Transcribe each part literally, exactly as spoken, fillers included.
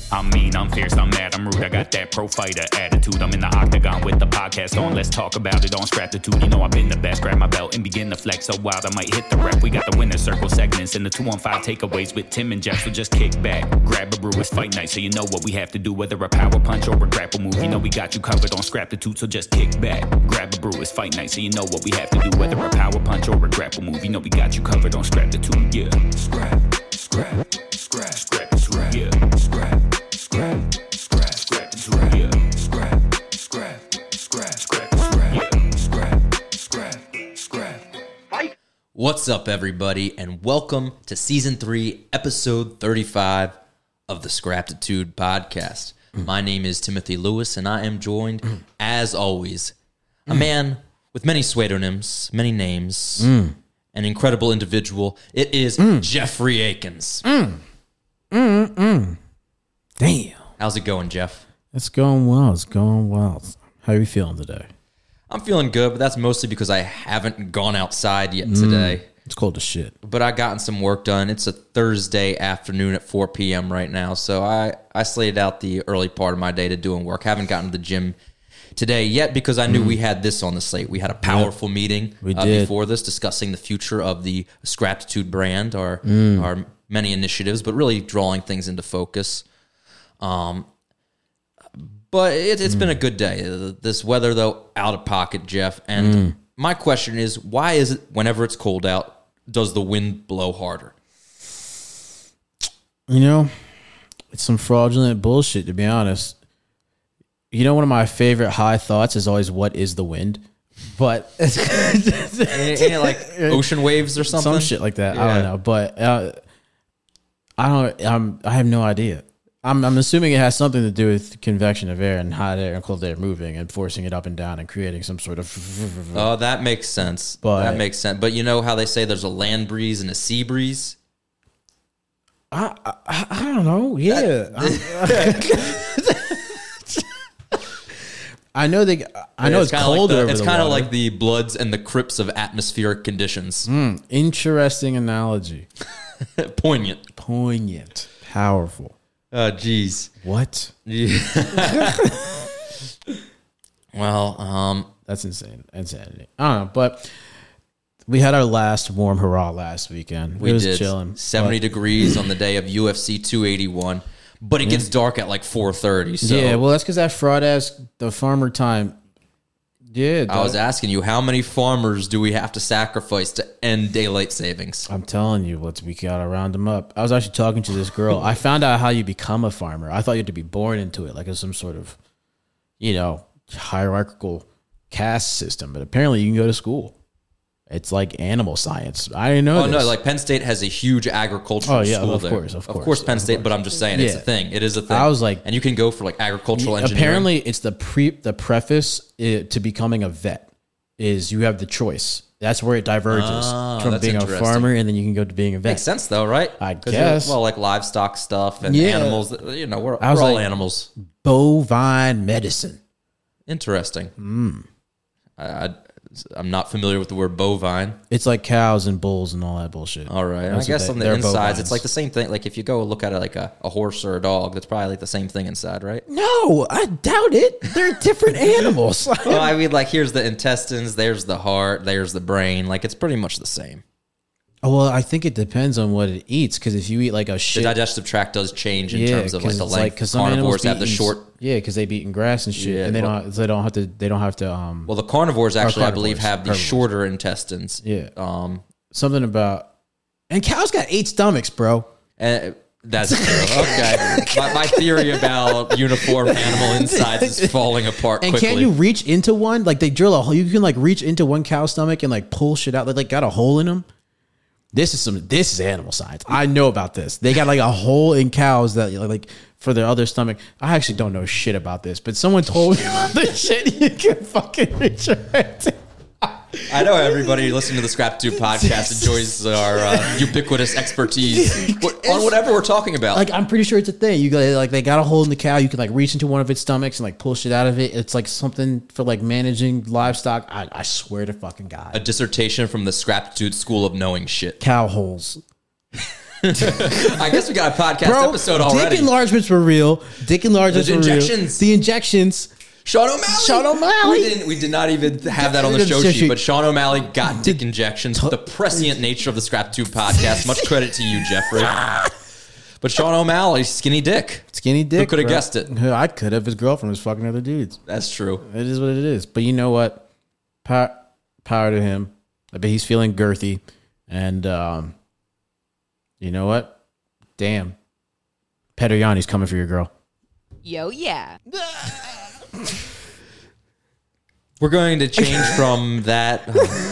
I'm mean, I'm fierce, I'm mad, I'm rude. I got that pro fighter attitude. I'm in the octagon with the podcast on. Let's talk about it on Scraptitude. You know I've been the best. Grab my belt and begin to flex so wild I might hit the rep. We got the winner circle segments and the two on five takeaways with Tim and Jeff. So just kick back, grab a brew. It's fight night, so you know what we have to do. Whether a power punch or a grapple move, you know we got you covered on Scraptitude. So just kick back, grab a brew. It's fight night, so you know what we have to do. Whether a power punch or a grapple move, you know we got you covered on Scraptitude. Yeah, scrap, scrap, scrap, Scraptitude. Yeah, scrap. Scrap, scrap, scrap, yeah. Scrap, scrap, scrap, scrap, yeah. Scrap, scrap, scrap. Fight. What's up, everybody, and welcome to Season three, Episode thirty-five of the Scraptitude Podcast. Mm. My name is Timothy Lewis, and I am joined, mm. as always, a mm. man with many pseudonyms, many names, mm. an incredible individual. It is mm. Jeffrey Akins. Mm. Mm, mm. Damn. How's it going, Jeff? It's going well. It's going well. How are you feeling today? I'm feeling good, but that's mostly because I haven't gone outside yet today. Mm, it's cold as shit. But I gotten some work done. It's a Thursday afternoon at four p.m. right now, so I, I slated out the early part of my day to doing work. Haven't gotten to the gym today yet because I knew mm. we had this on the slate. We had a powerful yep. meeting we uh, did. before this discussing the future of the Scraptitude brand, our, mm. our many initiatives, but really drawing things into focus. Um, but it, it's mm. been a good day. This weather, though, out of pocket, Jeff. And mm. my question is, why is it whenever it's cold out, does the wind blow harder? You know, it's some fraudulent bullshit, to be honest. You know, one of my favorite high thoughts is always, what is the wind? But ain't, ain't it like ocean waves or something? Some shit like that. Yeah. I don't know. But uh, I don't. I'm. I have no idea. I'm, I'm assuming it has something to do with convection of air and hot air and cold air moving and forcing it up and down and creating some sort of... Oh, that makes sense. But, that makes sense. But you know how they say there's a land breeze and a sea breeze? I I, I don't know. Yeah. I know they. I know yeah, it's, it's colder. Like the, over it's kind of like the Bloods and the Crips of atmospheric conditions. Mm, interesting analogy. Poignant. Poignant. Powerful. Oh, geez. What? Yeah. Well, um, that's insane. Insanity. I don't know, but we had our last warm hurrah last weekend. We it was did. chilling. seventy but, degrees on the day of U F C two eighty-one, but it yeah. gets dark at like four thirty. So. Yeah, well, that's because that fraud ass, the farmer time. Yeah, I was asking you, how many farmers do we have to sacrifice to end daylight savings? I'm telling you, let's we gotta round them up. I was actually talking to this girl. I found out how you become a farmer. I thought you had to be born into it, like it's some sort of, you know, hierarchical caste system. But apparently, you can go to school. It's like animal science. I didn't know. Oh this. no! Like Penn State has a huge agricultural oh, yeah, school of there. Course, of course, of course, Penn of State. course. But I'm just saying, it's yeah. a thing. It is a thing. I was like, and you can go for like agricultural engineering. Apparently, it's the pre the preface to becoming a vet. Is you have the choice. That's where it diverges oh, from being a farmer, and then you can go to being a vet. Makes sense, though, right? I guess. Well, like livestock stuff and yeah. animals. You know, we're, we're all like, animals. Bovine medicine. Interesting. Mm. I, I, I'm not familiar with the word bovine. It's like cows and bulls and all that bullshit. All right. I guess they, on the insides, bovines. It's like the same thing. Like if you go look at it like a, a horse or a dog, that's probably like the same thing inside, right? No, I doubt it. They're different animals. Well, I mean, like here's the intestines, there's the heart, there's the brain. Like it's pretty much the same. Oh, well, I think it depends on what it eats. Because if you eat like a shit, the digestive tract does change in yeah, terms of like the length. Like, carnivores have the eating, short. Yeah, because they be eating grass and shit, yeah, and they well, don't. They don't have to. They don't have to. Um, well, the carnivores actually, carnivores, I believe, have the carnivores. shorter intestines. Yeah. Um, something about. And cows got eight stomachs, bro. And that's true. Okay. my, my theory about uniform animal insides is falling apart. And quickly. Can't you reach into one? Like they drill a hole. You can like reach into one cow's stomach and like pull shit out. They like got a hole in them. This is some. This is animal science. I know about this. They got like a hole in cows that like for their other stomach. I actually don't know shit about this, but someone told me about this shit. You can fucking reach it. I know everybody listening to the Scraptitude podcast enjoys our uh, ubiquitous expertise on whatever we're talking about. Like, I'm pretty sure it's a thing. You got like they got a hole in the cow. You can like reach into one of its stomachs and like pull shit out of it. It's like something for like managing livestock. I, I swear to fucking God. A dissertation from the Scraptitude School of Knowing Shit. Cow holes. I guess we got a podcast Bro, episode already. Dick enlargements were real. Dick enlargements The were injections. real. The injections. Sean O'Malley. Sean O'Malley. We, didn't, we did not even have that on the show Show sheet, sheet. but Sean O'Malley got dick injections. The prescient nature of the Scrap Tube podcast. Much credit to you, Jeffrey. But Sean O'Malley, skinny dick. Skinny dick. Who could have bro. guessed it? I could have. His girlfriend was fucking other dudes. That's true. It is what it is. But you know what? Power, power to him. I bet he's feeling girthy. And um, you know what? Damn. Petriani's coming for your girl. Yo, yeah. We're going to change from that.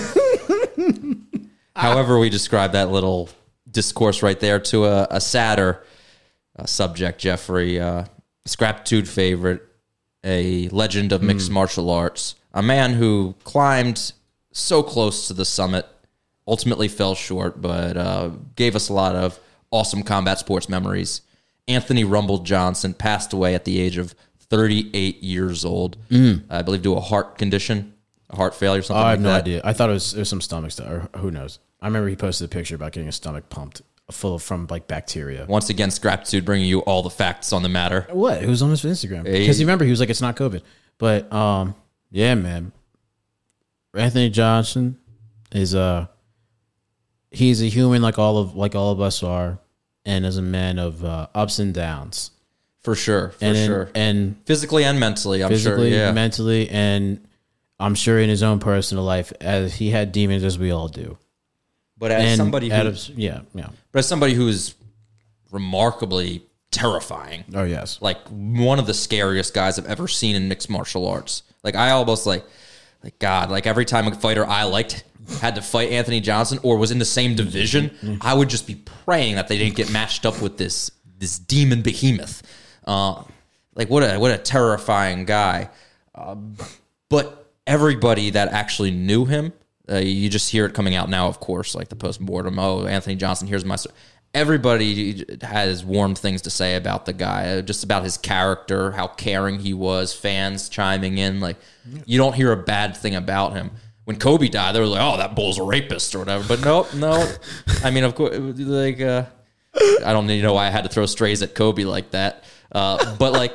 However, we describe that little discourse right there to a, a sadder uh, subject, Jeffrey. Uh, Scrapitude favorite, a legend of mixed mm. martial arts, a man who climbed so close to the summit, ultimately fell short, but uh, gave us a lot of awesome combat sports memories. Anthony Rumble Johnson passed away at the age of thirty-eight years old, mm. I believe, due to a heart condition, a heart failure, something oh, like I have no that. idea. I thought it was, it was some stomach stuff, or who knows. I remember he posted a picture about getting his stomach pumped full of from like bacteria. Once again, Scrapitude bringing you all the facts on the matter. What? It was on his Instagram. Hey. Because you remember, he was like, it's not COVID. But um, yeah, man. Anthony Johnson is uh he's a human like all of like all of us are, and is a man of uh, ups and downs. For sure, for and in, sure. And physically and mentally, I'm physically, sure. Yeah. mentally, and I'm sure in his own personal life, as he had demons as we all do. But as and somebody who, of, yeah, yeah. But as somebody who is remarkably terrifying. Oh yes. Like one of the scariest guys I've ever seen in mixed martial arts. Like I almost like like God, like every time a fighter I liked had to fight Anthony Johnson or was in the same division, I would just be praying that they didn't get matched up with this this demon behemoth. Uh, like what a what a terrifying guy. Uh, but everybody that actually knew him, uh, you just hear it coming out now, of course, like the post-mortem. Oh, Anthony Johnson, here's my story. Everybody has warm things to say about the guy, just about his character, how caring he was, fans chiming in. Like, you don't hear a bad thing about him. When Kobe died, they were like, oh, that bull's a rapist or whatever. But no, no. I mean, of course, like, uh, I don't need to know why I had to throw strays at Kobe like that. Uh, but, like...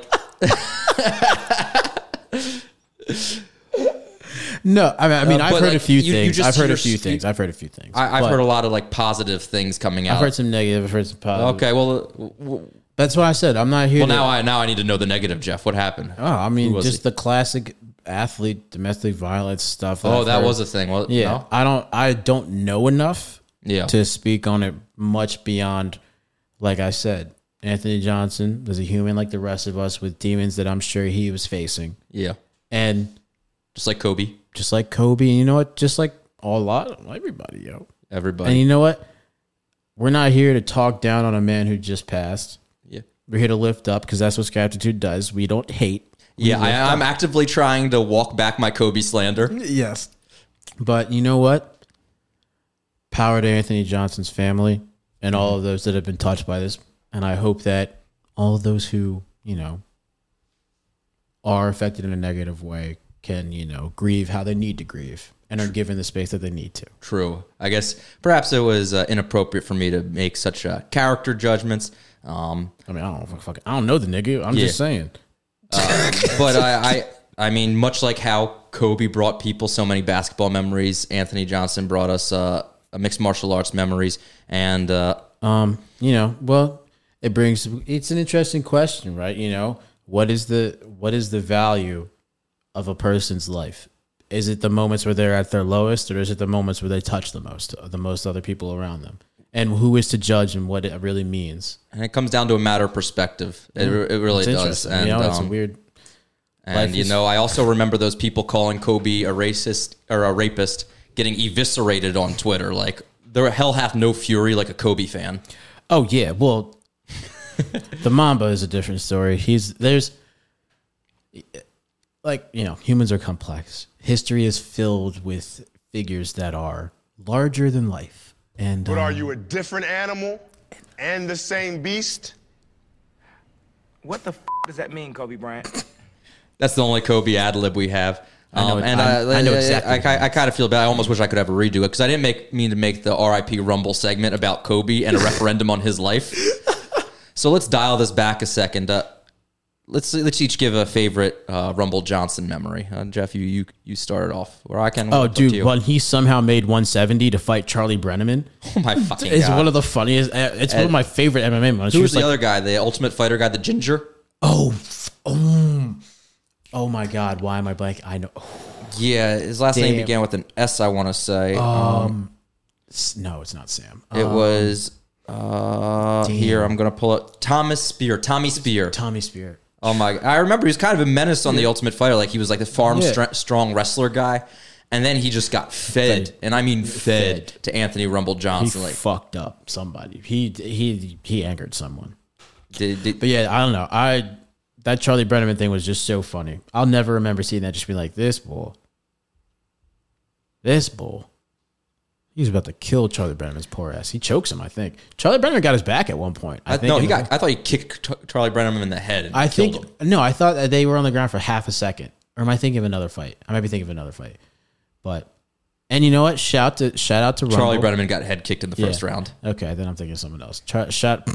No, I mean, I mean Uh, I've but, heard like, a few you- you things. just I've heard hear a few s- things. I've heard a few things. I, I've But heard a lot of, like, positive things coming out. I've heard some negative. I've heard some positive. Okay, well... w- w- That's what I said. I'm not here. Well, to, now I now I need to know the negative, Jeff. What happened? Oh, I mean, Who was just he? the classic athlete domestic violence stuff. Oh, I've that heard. was a thing. Well, Yeah, no? I don't. I don't know enough. Yeah. To speak on it much beyond, like I said, Anthony Johnson was a human like the rest of us with demons that I'm sure he was facing, Yeah. and Just like Kobe. just like Kobe, and you know what? Just like a lot of everybody, yo. Everybody. And you know what? We're not here to talk down on a man who just passed. yeah. We're here to lift up because that's what Scaptitude does. We don't hate. We Yeah, lift I, I'm actively trying to walk back my Kobe slander. Yes. But you know what? Power to Anthony Johnson's family and all of those that have been touched by this. And I hope that all of those who, you know, are affected in a negative way can, you know, grieve how they need to grieve and are given the space that they need to. True. I guess perhaps it was uh, inappropriate for me to make such uh, character judgments. Um, I mean, I don't fucking, I don't know the nigga. I'm Yeah. just saying. uh, but I, I, I mean, much like how Kobe brought people so many basketball memories, Anthony Johnson brought us uh, mixed martial arts memories. And uh, Um, you know, well, it brings it's an interesting question, right? You know, what is the what is the value of a person's life? Is it the moments where they're at their lowest, or is it the moments where they touch the most, the most other people around them? And who is to judge and what it really means? and it comes down to a matter of perspective. It, it really It's does. interesting. And, you know, it's um, a weird. And Life you is- know, I also remember those people calling Kobe a racist or a rapist, getting eviscerated on Twitter. Like, there hell hath no fury like a Kobe fan. Oh yeah, well, the Mamba is a different story. He's there's like you know humans are complex. History is filled with figures that are larger than life. And But um, are you a different animal and the same beast? What the f- does that mean, Kobe Bryant? That's the only Kobe ad lib we have. I know. Um, it- and I, I, I know exactly. I, what I, it I is. kind of feel bad. I almost wish I could ever redo it because I didn't make mean to make the R I P Rumble segment about Kobe and a referendum on his life. So let's dial this back a second. Uh, let's let's each give a favorite uh, Rumble Johnson memory. Uh, Jeff, you you you started off, or I can. Oh, up to dude, you. when he somehow made one seventy to fight Charlie Brenneman, Oh my fucking it's god! one of the funniest. uh, It's one of my favorite M M A moments. Who She was the like, other guy? The Ultimate Fighter guy, the Ginger. Oh, f- oh, oh my God! Why am I blank? I know. Yeah, his last name Damn. began with an S. I want to say. S- No, it's not Sam. it Um, was. Uh, here I'm gonna pull up Thomas Spear, Tommy Spear. Tommy Spear. Oh my! I remember he was kind of a menace on the Ultimate Fighter. Like he was like a farm Yeah. stra- strong wrestler guy, and then he just got fed, Fed. and I mean fed, Fed. to Anthony Rumble He Johnson. Like, fucked up somebody. He he he angered someone. did, did, But yeah, I don't know. I that Charlie Brenneman thing was just so funny. I'll never remember seeing that. Just being like, this bull, this bull. He was about to kill Charlie Brenneman's poor ass. He chokes him, I think. Charlie Brenneman got his back at one point. I, I, think no, he in got. the- I thought he kicked Ch- Charlie Brenneman in the head and I killed think him. no, I thought that they were on the ground for half a second. Or am I thinking of another fight? I might be thinking of another fight. But and you know what? Shout to shout out to Charlie Rumble. Brenneman got head kicked in the Yeah. first round. Okay, then I'm thinking of someone else. Try, shout.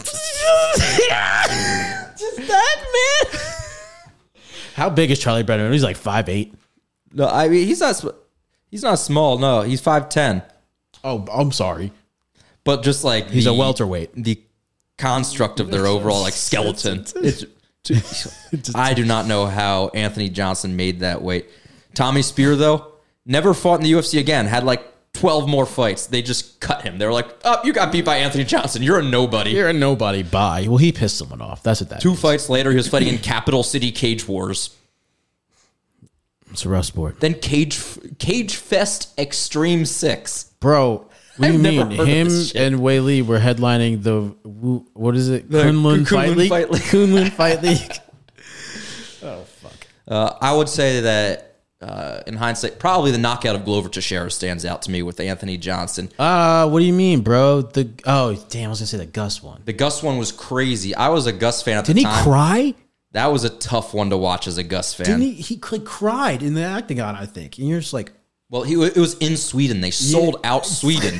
Just that man. How big is Charlie Brenneman? He's like five eight. No, I mean he's not. sm- He's not small. No, he's five ten. Oh, I'm sorry. But just like He's the, a welterweight. The construct of their overall like skeleton. It's, I do not know how Anthony Johnson made that weight. Tommy Spear though never fought in the U F C again. Had like twelve more fights. They just cut him. They were like, "Oh, you got beat by Anthony Johnson. You're a nobody." You're a nobody. Bye. Well, he pissed someone off. That's what that Two is. fights later, he was fighting in Capital City Cage Wars. It's a rough sport. Then Cage Cage Fest Extreme Six. Bro, what do you I've never mean? heard of Him this shit. and Wei Li were headlining the, Wu- what is it? The Kunlun Kunlun Fight League? Fight League. Kunlun Fight League. Uh, I would say that uh, in hindsight, probably the knockout of Glover Teixeira stands out to me with Anthony Johnson. Uh, what do you mean, bro? The Oh, damn, I was going to say the Gus one. The Gus one was crazy. I was a Gus fan at Didn't the he time. cry? That was a tough one to watch as a Gus fan. Didn't he? He like, cried in the octagon, I think. And you're just like, Well, he it was in Sweden. They sold out Sweden,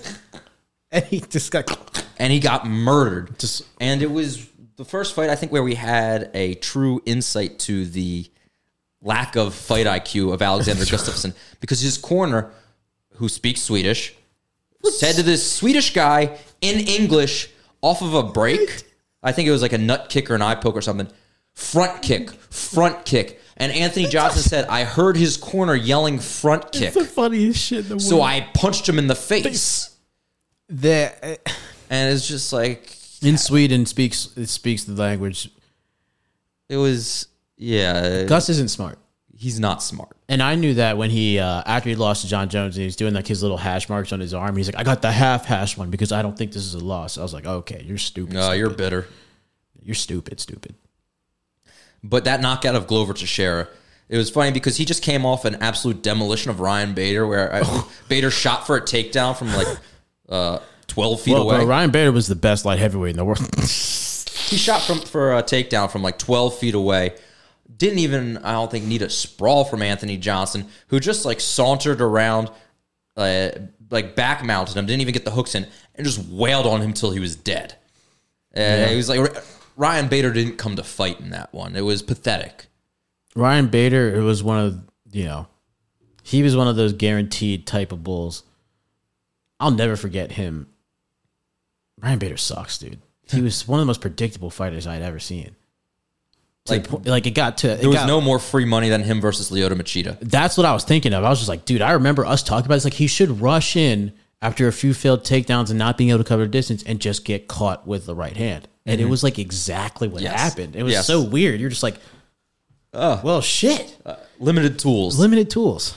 and he just got, and he got murdered. Just- and it was the first fight I think where we had a true insight to the lack of fight I Q of Alexander Gustafsson, because his corner, who speaks Swedish, said to this Swedish guy in English off of a break, I think it was like a nut kick or an eye poke or something, front kick, front kick. And Anthony Johnson said, I heard his corner yelling front kick. the funniest shit in the world. So I punched him in the face. The, And it's just like, in Sweden, speaks it speaks the language. it was, yeah, Gus isn't smart. he's not smart. And I knew that when he, uh, after he lost to John Jones and he was doing like his little hash marks on his arm, he's like, I got the half hash one because I don't think this is a loss. I was like, okay, you're stupid. No, stupid. you're bitter. You're stupid, stupid. But that knockout of Glover Teixeira, it was funny because he just came off an absolute demolition of Ryan Bader, where I, Bader shot for a takedown from like uh, twelve feet Well, away. bro, Ryan Bader was the best light heavyweight in the world. He shot from for a takedown from like twelve feet away. Didn't even, I don't think, need a sprawl from Anthony Johnson, who just like sauntered around, uh, like back mounted him, didn't even get the hooks in, and just wailed on him till he was dead. And he was like, Ryan Bader didn't come to fight in that one. It was pathetic. Ryan Bader, it was one of, you know, he was one of those guaranteed type of bulls. I'll never forget him. Ryan Bader sucks, dude. He was one of the most predictable fighters I'd ever seen. To Like, the point- like it got to, it there was got- no more free money than him versus Lyoto Machida. That's what I was thinking of. I was just like, dude, I remember us talking about it. It's like he should rush in after a few failed takedowns and not being able to cover the distance and just get caught with the right hand. And it was like exactly what Yes. happened. It was Yes. so weird. You're just like, Oh. well, shit. Limited tools. Limited tools.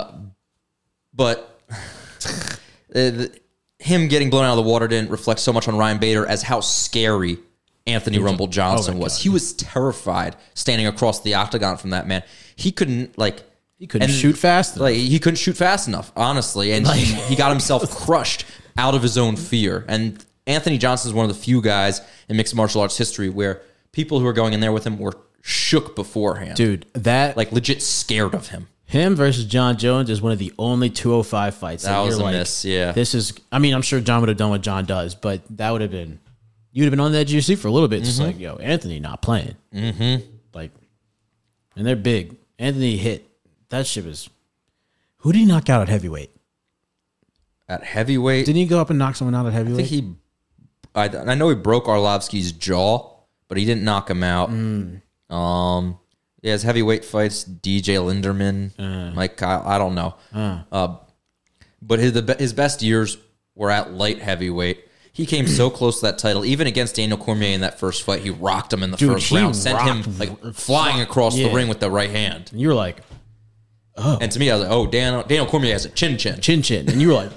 But uh, the, him getting blown out of the water didn't reflect so much on Ryan Bader as how scary Anthony Rumble Johnson oh my was. God. He was terrified standing across the octagon from that man. He couldn't like He couldn't and, shoot fast enough. Like he couldn't shoot fast enough, honestly, and he, he got himself crushed out of his own fear. And Anthony Johnson is one of the few guys in mixed martial arts history where people who are going in there with him were shook beforehand. Dude, that Like legit scared of him. him versus John Jones is one of the only two oh five fights that, That was you're a like, miss, yeah. This is, I mean, I'm sure John would have done what John does, but that would have been, you'd have been on the edge of your seat for a little bit. Just like, yo, Anthony not playing. Mm-hmm. Like, and they're big. Anthony hit. That shit was, who did he knock out at heavyweight? At heavyweight, Didn't he go up and knock someone out at I heavyweight? think he. I, I know he broke Arlovsky's jaw, but he didn't knock him out. Mm. Um, yeah, his heavyweight fights: D J Linderman, Uh. Mike Kyle. I don't know. Uh, but his the, be- his best years were at light heavyweight. He came so close to that title, even against Daniel Cormier in that first fight. He rocked him in the Dude, first he round, sent him rocked- like flying across Yeah. the ring with the right hand. and you were like, And to me, I was like, "Oh, Daniel, Daniel Cormier has a chin chin." chin chin. And you were like,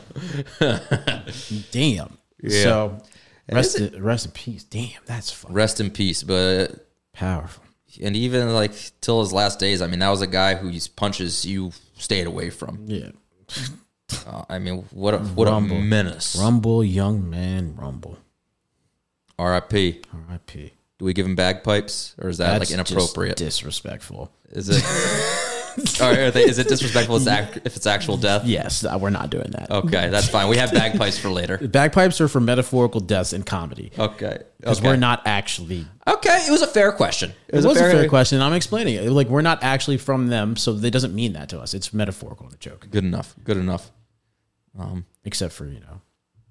damn. Yeah. So, rest, is in, rest in peace. Damn, that's fucking Rest in peace. But powerful. and even like till his last days, I mean, that was a guy whose punches you stayed away from. Yeah. Uh, I mean, what a what Rumble. a menace. Rumble, young man, rumble. R I P. R I P. Do we give him bagpipes, or is that like inappropriate? Disrespectful. Is it? Or are they, is it disrespectful if it's, act, if it's actual death? Yes, uh, we're not doing that. Okay, that's fine. We have bagpipes for later. Bagpipes are for metaphorical deaths in comedy. Okay, Because okay. we're not actually. Okay, it was a fair question. It was, a fair, question. I'm explaining it. Like, we're not actually from them, so it doesn't mean that to us. It's metaphorical in the joke. Good enough. Good enough. Except for, you know.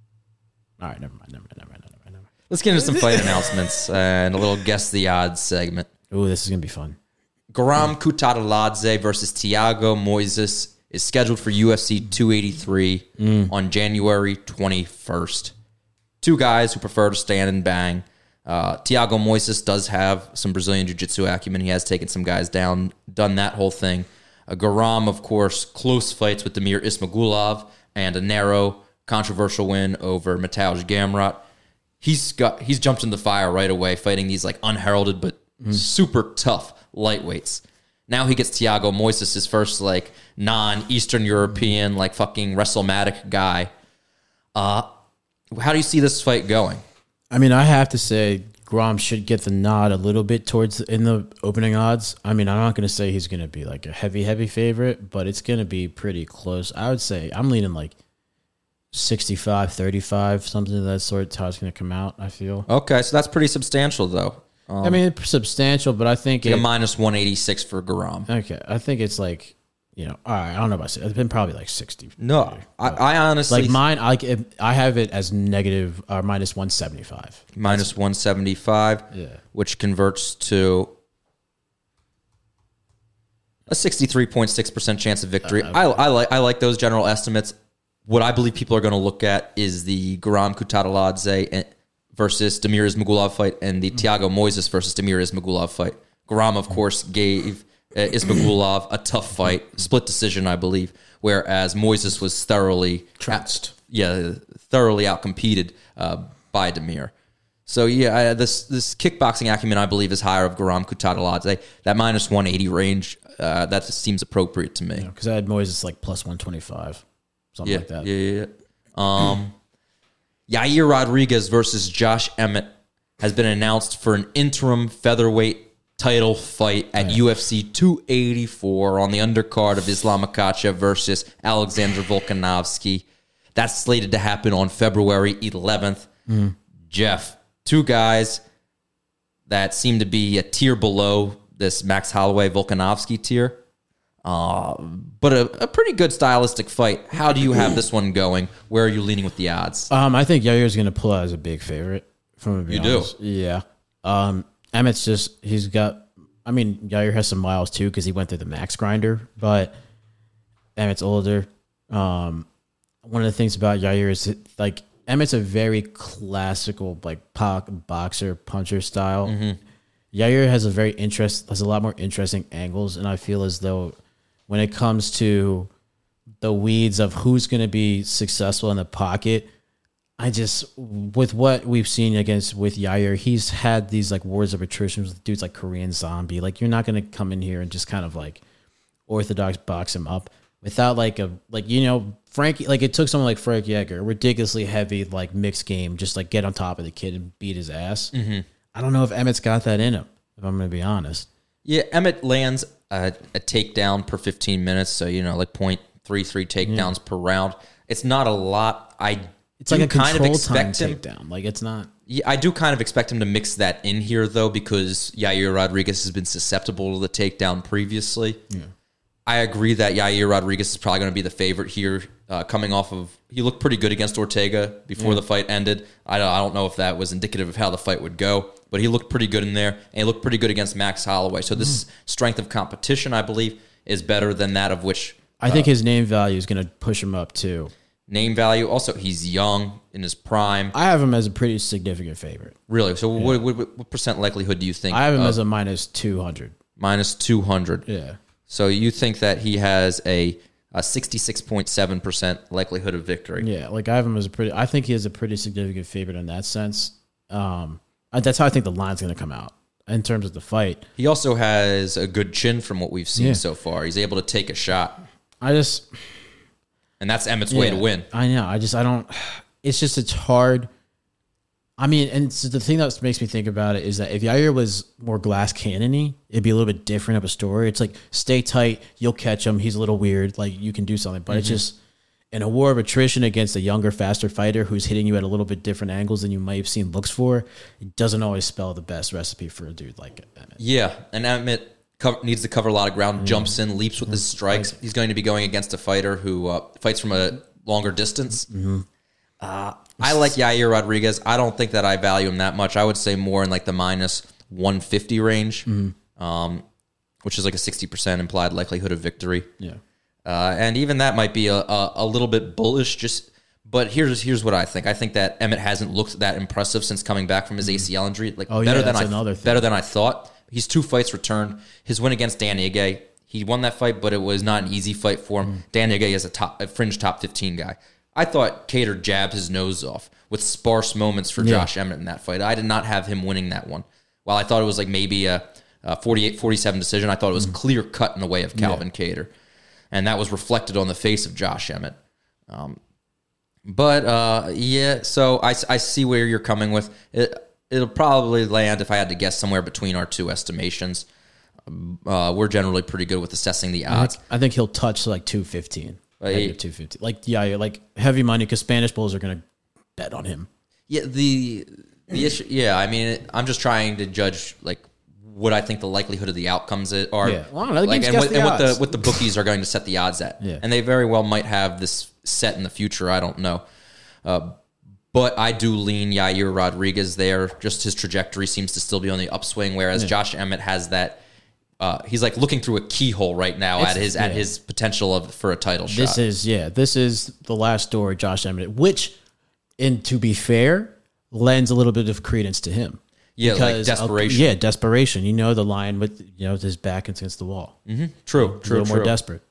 All right, never mind. Never mind. Never mind. Never mind. Never mind. Let's get into some fight announcements and a little guess the odds segment. Ooh, this is going to be fun. Garam Kutateladze versus Thiago Moises is scheduled for U F C two eighty-three on January twenty-first. Two guys who prefer to stand and bang. Uh, Thiago Moises does have some Brazilian jiu-jitsu acumen. He has taken some guys down, done that whole thing. Uh, Garam, of course, close fights with Damir Ismagulov and a narrow, controversial win over Mateusz Gamrot. He's got he's jumped in the fire right away, fighting these like unheralded but super tough lightweights. Now he gets Thiago Moises, his first like non-Eastern European like fucking WrestleMatic guy. Uh, how do you see this fight going? I mean, I have to say, Grom should get the nod a little bit towards in the opening odds. I mean, I'm not going to say he's going to be like a heavy, heavy favorite, but it's going to be pretty close. I would say I'm leaning like sixty-five, thirty-five, something of that sort. It's how it's going to come out, I feel. Okay, so that's pretty substantial though. Um, I mean, it's substantial, but I think like it, a minus one eighty-six for Garam. okay, I think it's like, you know, all right, I don't know about it. It's been probably like sixty. No, I, I honestly Like mine, I, I have it as negative or minus one seventy-five. minus one seventy-five, Yeah. which converts to a sixty-three point six percent chance of victory. I, I like I like those general estimates. What I believe people are going to look at is the Garam Kutateladze versus Damir Ismagulov fight and the Thiago Moises versus Damir Ismagulov fight. Garam, of course, gave uh, Ismagulov a tough fight, split decision, I believe, whereas Moises was thoroughly Trounced. yeah, thoroughly outcompeted uh, by Damir. So yeah, I, this this kickboxing acumen, I believe, is higher of Garam Kutateladze. That minus one eighty range, uh, that seems appropriate to me. Because I had Moises like plus one twenty-five, something Yeah, like that. yeah, yeah, yeah. Um, Yair Rodriguez versus Josh Emmett has been announced for an interim featherweight title fight at U F C two eighty-four on the undercard of Islam Makhachev versus Alexander Volkanovski. That's slated to happen on February eleventh. Mm. Jeff, two guys that seem to be a tier below this Max Holloway Volkanovski tier. Uh, but a, a pretty good stylistic fight. How do you have this one going? Where are you leaning with the odds? Um, I think Yair's going to pull out as a big favorite. From You do? Yeah. Um, Emmett's just he's got. I mean, Yair has some miles too because he went through the max grinder, but Emmett's older. Um, one of the things about Yair is that, like Emmett's a very classical like po- boxer puncher style. Mm-hmm. Yair has a very interest has a lot more interesting angles, and I feel as though when it comes to the weeds of who's going to be successful in the pocket, I just with what we've seen against with Yair, he's had these like wars of attrition with dudes like Korean Zombie. Like you're not going to come in here and just kind of like orthodox box him up without like a like you know Frankie. Like it took someone like Frank Yeager, ridiculously heavy like mixed game, just like get on top of the kid and beat his ass. Mm-hmm. I don't know if Emmett's got that in him, if I'm going to be honest. Yeah, Emmett lands a, a takedown per fifteen minutes, so, you know, like point three three takedowns yeah. per round. It's not a lot. I It's like a kind control of expect time him, takedown. Like, it's not... Yeah, I do kind of expect him to mix that in here, though, because Yair Rodriguez has been susceptible to the takedown previously. Yeah. I agree that Yair Rodriguez is probably going to be the favorite here, uh, coming off of... He looked pretty good against Ortega before yeah. the fight ended. I don't, I don't know if that was indicative of how the fight would go, but he looked pretty good in there, and he looked pretty good against Max Holloway. So this mm. strength of competition, I believe, is better than that of which... I uh, think his name value is going to push him up, too. Name value. Also, he's young, in his prime. I have him as a pretty significant favorite. Really? So yeah. what, what, what percent likelihood do you think? I have him of, as a minus two hundred. Minus two hundred. Yeah. So you think that he has a, a sixty-six point seven percent likelihood of victory? Yeah, like I have him as a pretty... I think he is a pretty significant favorite in that sense. Um, that's how I think the line's going to come out in terms of the fight. He also has a good chin from what we've seen yeah. so far. He's able to take a shot. I just... And that's Emmett's yeah, way to win. I know. I just, I don't, it's just, it's hard. I mean, and so the thing that makes me think about it is that if Yair was more glass cannon-y, it'd be a little bit different of a story. It's like, stay tight, you'll catch him. He's a little weird. Like, you can do something. But mm-hmm. it's just, in a war of attrition against a younger, faster fighter who's hitting you at a little bit different angles than you might have seen looks for, it doesn't always spell the best recipe for a dude like Emmett. Yeah, and Emmett cover, needs to cover a lot of ground, mm-hmm. jumps in, leaps with his strikes. He's going to be going against a fighter who uh, fights from a longer distance. Mm-hmm. Uh, I like Yair Rodriguez. I don't think that I value him that much. I would say more in like the minus one fifty range, mm-hmm. um, which is like a sixty percent implied likelihood of victory. Yeah. Uh, and even that might be a, a, a little bit bullish. Just, but here's here's what I think. I think that Emmett hasn't looked that impressive since coming back from his A C L injury. Like oh, better yeah, than I another thing. better than I thought. He's two fights returned. His win against Dan Ige, he won that fight, but it was not an easy fight for him. Mm-hmm. Dan Ige is a top, a fringe top fifteen guy. I thought Cater jabbed his nose off with sparse moments for yeah. Josh Emmett in that fight. I did not have him winning that one. While I thought it was like maybe a, a forty-eight forty-seven decision, I thought it was mm-hmm. clear cut in the way of Calvin yeah. Cater. And that was reflected on the face of Josh Emmett. Um, but, uh, yeah, so I, I see where you're coming with. It, it'll probably land, if I had to guess, somewhere between our two estimations. Uh, we're generally pretty good with assessing the odds. I think, I think he'll touch like two fifteen. Right. two fifty. Like, yeah, like heavy money because Spanish bulls are going to bet on him. Yeah, the the issue, yeah, I mean, I'm just trying to judge, like, what I think the likelihood of the outcomes are. Yeah. Well, I don't know. Like, and what, the, and what the what the bookies are going to set the odds at. Yeah. And they very well might have this set in the future. I don't know. Uh, but I do lean Yair Rodriguez there. Just his trajectory seems to still be on the upswing, whereas yeah. Josh Emmett has that. Uh, he's like looking through a keyhole right now it's, at his yeah. at his potential of for a title this shot. This is yeah. This is the last story, Josh Emmett, which, and to be fair, lends a little bit of credence to him. Yeah, because, like desperation. Uh, yeah, desperation. You know the line with you know his back against the wall. Mm-hmm. True, a true, little true. more desperate.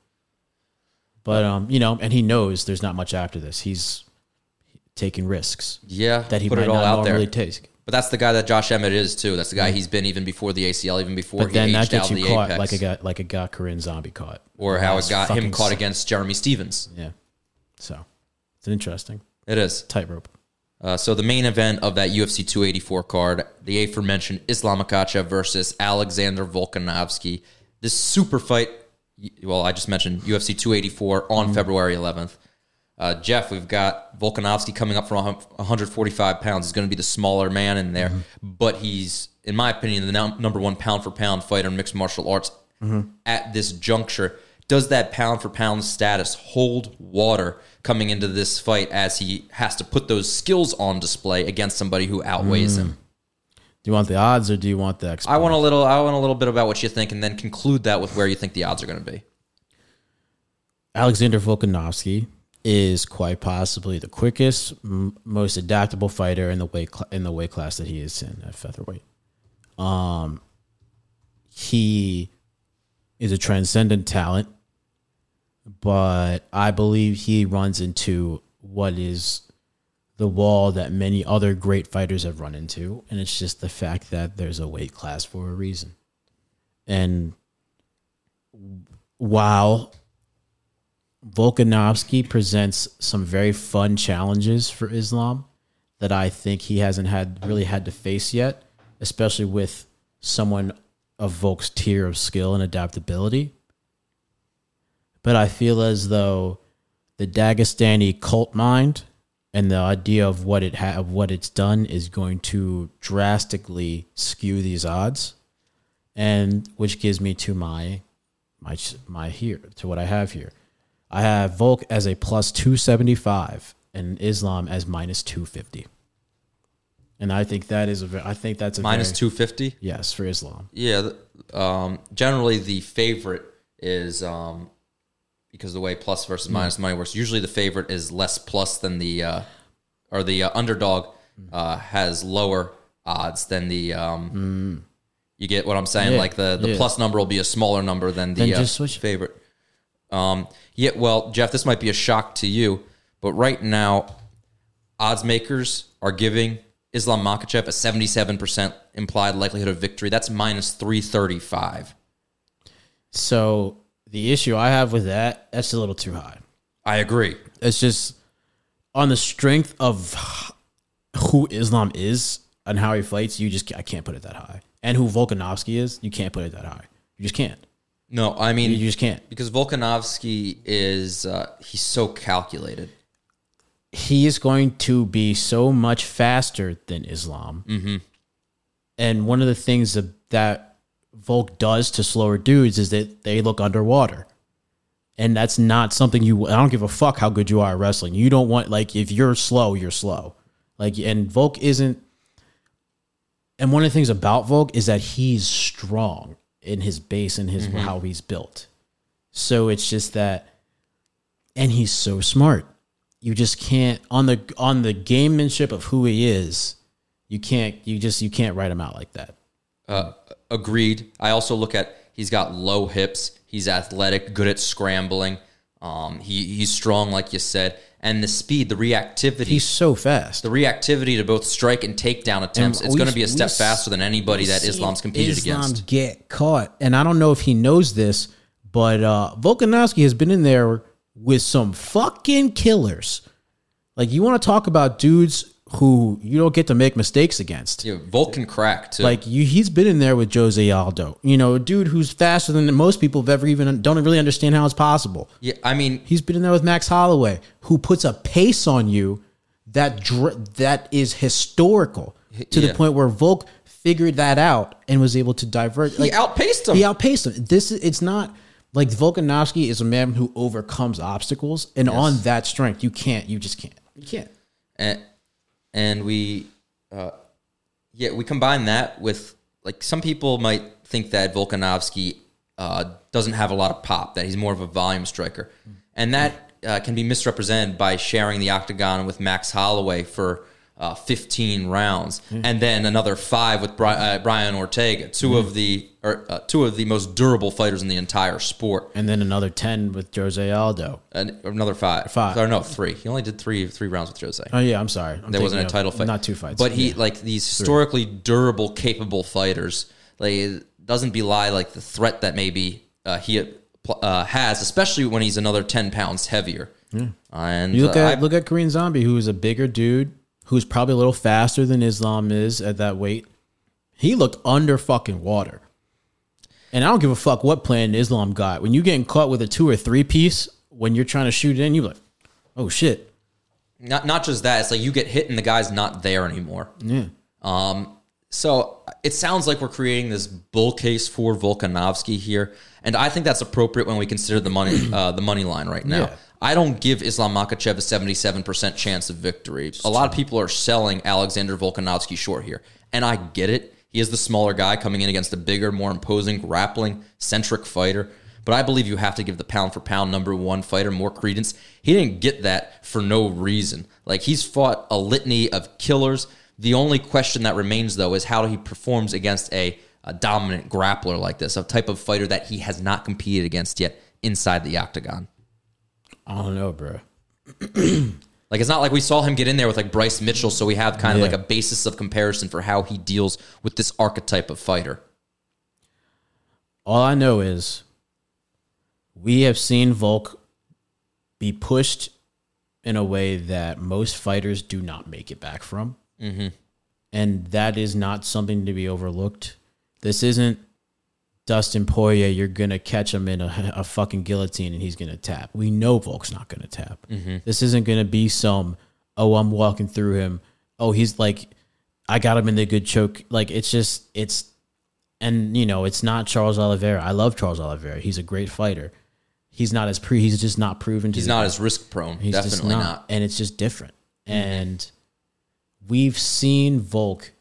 But um, you know, and he knows there's not much after this. He's taking risks. Yeah, that he put might it all not out normally there. take. But that's the guy that Josh Emmett is too. That's the guy yeah. he's been even before the A C L, even before but he then aged that out gets of you the caught apex. like a guy like a guy Korean Zombie caught, or how it got him caught sick. against Jeremy Stevens. Yeah, so it's an interesting. It is tightrope. Uh, so the main event of that U F C two eighty-four card, the aforementioned Islam Makhachev versus Alexander Volkanovski. This super fight, well, I just mentioned U F C two eighty-four on mm-hmm. February eleventh. Uh, Jeff, we've got Volkanovski coming up from one hundred forty-five pounds. He's going to be the smaller man in there, mm-hmm. but he's, in my opinion, the no- number one pound-for-pound fighter in mixed martial arts mm-hmm. at this juncture. Does that pound-for-pound status hold water coming into this fight as he has to put those skills on display against somebody who outweighs mm. him? Do you want the odds or do you want the expert? I want a little. I want a little bit about what you think, and then conclude that with where you think the odds are going to be. Alexander Volkanovski is quite possibly the quickest, m- most adaptable fighter in the weight cl- in the weight class that he is in at featherweight. Um, he is a transcendent talent, but I believe he runs into what is the wall that many other great fighters have run into, and it's just the fact that there's a weight class for a reason. And while Volkanovski presents some very fun challenges for Islam that I think he hasn't had really had to face yet, especially with someone of Volk's tier of skill and adaptability. But I feel as though the Dagestani cult mind and the idea of what it ha- of what it's done is going to drastically skew these odds, and which gives me to my my my here to what I have here. I have Volk as a plus two seventy-five and Islam as minus two fifty, and I think that is a ve- I think that's a Minus very, two fifty. yes for Islam. Yeah. th- Um, generally, the favorite is um, because the way plus versus minus money works. Usually, the favorite is less plus than the uh, or the uh, underdog uh, has lower odds than the. Um, You get what I'm saying? Yeah, Like the, the yeah. plus number will be a smaller number than the Then uh, just switch. favorite. Um, yeah. Well, Jeff, this might be a shock to you, but right now, odds makers are giving Islam Makhachev a seventy-seven percent implied likelihood of victory. That's minus three thirty-five. So the issue I have with that, that's a little too high. I agree. It's just on the strength of who Islam is and how he fights. You just I can't put it that high. And who Volkanovski is, you can't put it that high. You just can't. No, I mean, You just can't. because Volkanovski is uh, he's so calculated. He is going to be so much faster than Islam. Mm-hmm. And one of the things that, that Volk does to slower dudes is that they look underwater. And that's not something you, I don't give a fuck how good you are at wrestling. You don't want, like, if you're slow, you're slow. Like, and Volk isn't, and one of the things about Volk is that he's strong in his base and his, how he's built. So it's just that, and he's so smart. You just can't on the on the gamemanship of who he is. You can't. You just you can't write him out like that. Uh, agreed. I also look at he's got low hips. He's athletic, good at scrambling. Um, he he's strong, like you said, and the speed, the reactivity. He's so fast. the reactivity to both strike and takedown attempts. And It's we- going to be a we step s- faster than anybody that We've Islam's seen competed Islam against. get caught, and I don't know if he knows this, but uh, Volkanovski has been in there with some fucking killers. Like, you want to talk about dudes who you don't get to make mistakes against. Yeah, Volk can crack too. Like, you, he's been in there with Jose Aldo. You know, a dude who's faster than most people have ever even don't really understand how it's possible. yeah, I mean, He's been in there with Max Holloway, who puts a pace on you that dr- that is historical to Yeah. the point where Volk figured that out and was able to divert. he outpaced him. He outpaced him. This is it's not like Volkanovski is a man who overcomes obstacles, and on that strength, you can't. You just can't. You can't. and, and we uh, yeah we combine that with, like, some people might think that Volkanovski uh, doesn't have a lot of pop, that he's more of a volume striker, and that uh, can be misrepresented by sharing the octagon with Max Holloway for uh, fifteen rounds, and then another five with Bri- uh, Brian Ortega, two of the or uh, two of the most durable fighters in the entire sport. And then another ten with Jose Aldo. And another five. Five. Or no, three. He only did three three rounds with Jose. Oh yeah, I'm sorry. I'm There thinking wasn't a of- title fight. Not two fights. But he, Yeah. like, these historically durable, capable fighters, like, it doesn't belie, like, the threat that maybe uh, he uh, has, especially when he's another ten pounds heavier. And You look uh, at I- look at Korean Zombie, who is a bigger dude, who's probably a little faster than Islam is at that weight. He looked under fucking water. And I don't give a fuck what plan Islam got. When you getting caught with a two or three piece, when you're trying to shoot it in, you're like, oh shit. not not just that, it's like you get hit and the guy's not there anymore. Yeah. Um, so it sounds like we're creating this bull case for Volkanovski here, and I think that's appropriate when we consider the money uh, the money line right now. Yeah. I don't give Islam Makhachev a seventy-seven percent chance of victory. A lot of people are selling Alexander Volkanovski short here, and I get it. He is the smaller guy coming in against a bigger, more imposing, grappling-centric fighter. But I believe you have to give the pound-for-pound number one fighter more credence. He didn't get that for no reason. Like, he's fought a litany of killers. The only question that remains, though, is how he performs against a, a dominant grappler like this, a type of fighter that he has not competed against yet inside the octagon. I don't know, bro. Like, it's not like we saw him get in there with, like, Bryce Mitchell, so we have kind of Yeah. like a basis of comparison for how he deals with this archetype of fighter. All I know is we have seen Volk be pushed in a way that most fighters do not make it back from. Mm-hmm. And that is not something to be overlooked. This isn't Dustin Poirier, you're going to catch him in a, a fucking guillotine and he's going to tap. We know Volk's not going to tap. Mm-hmm. This isn't going to be some, oh, I'm walking through him. Oh, he's like, I got him in the good choke. Like, it's just, it's, and, you know, it's not Charles Oliveira. I love Charles Oliveira. He's a great fighter. He's not as pre, he's just not proven to He's not as risk prone. He's Definitely not. not. And it's just different. Mm-hmm. And we've seen Volk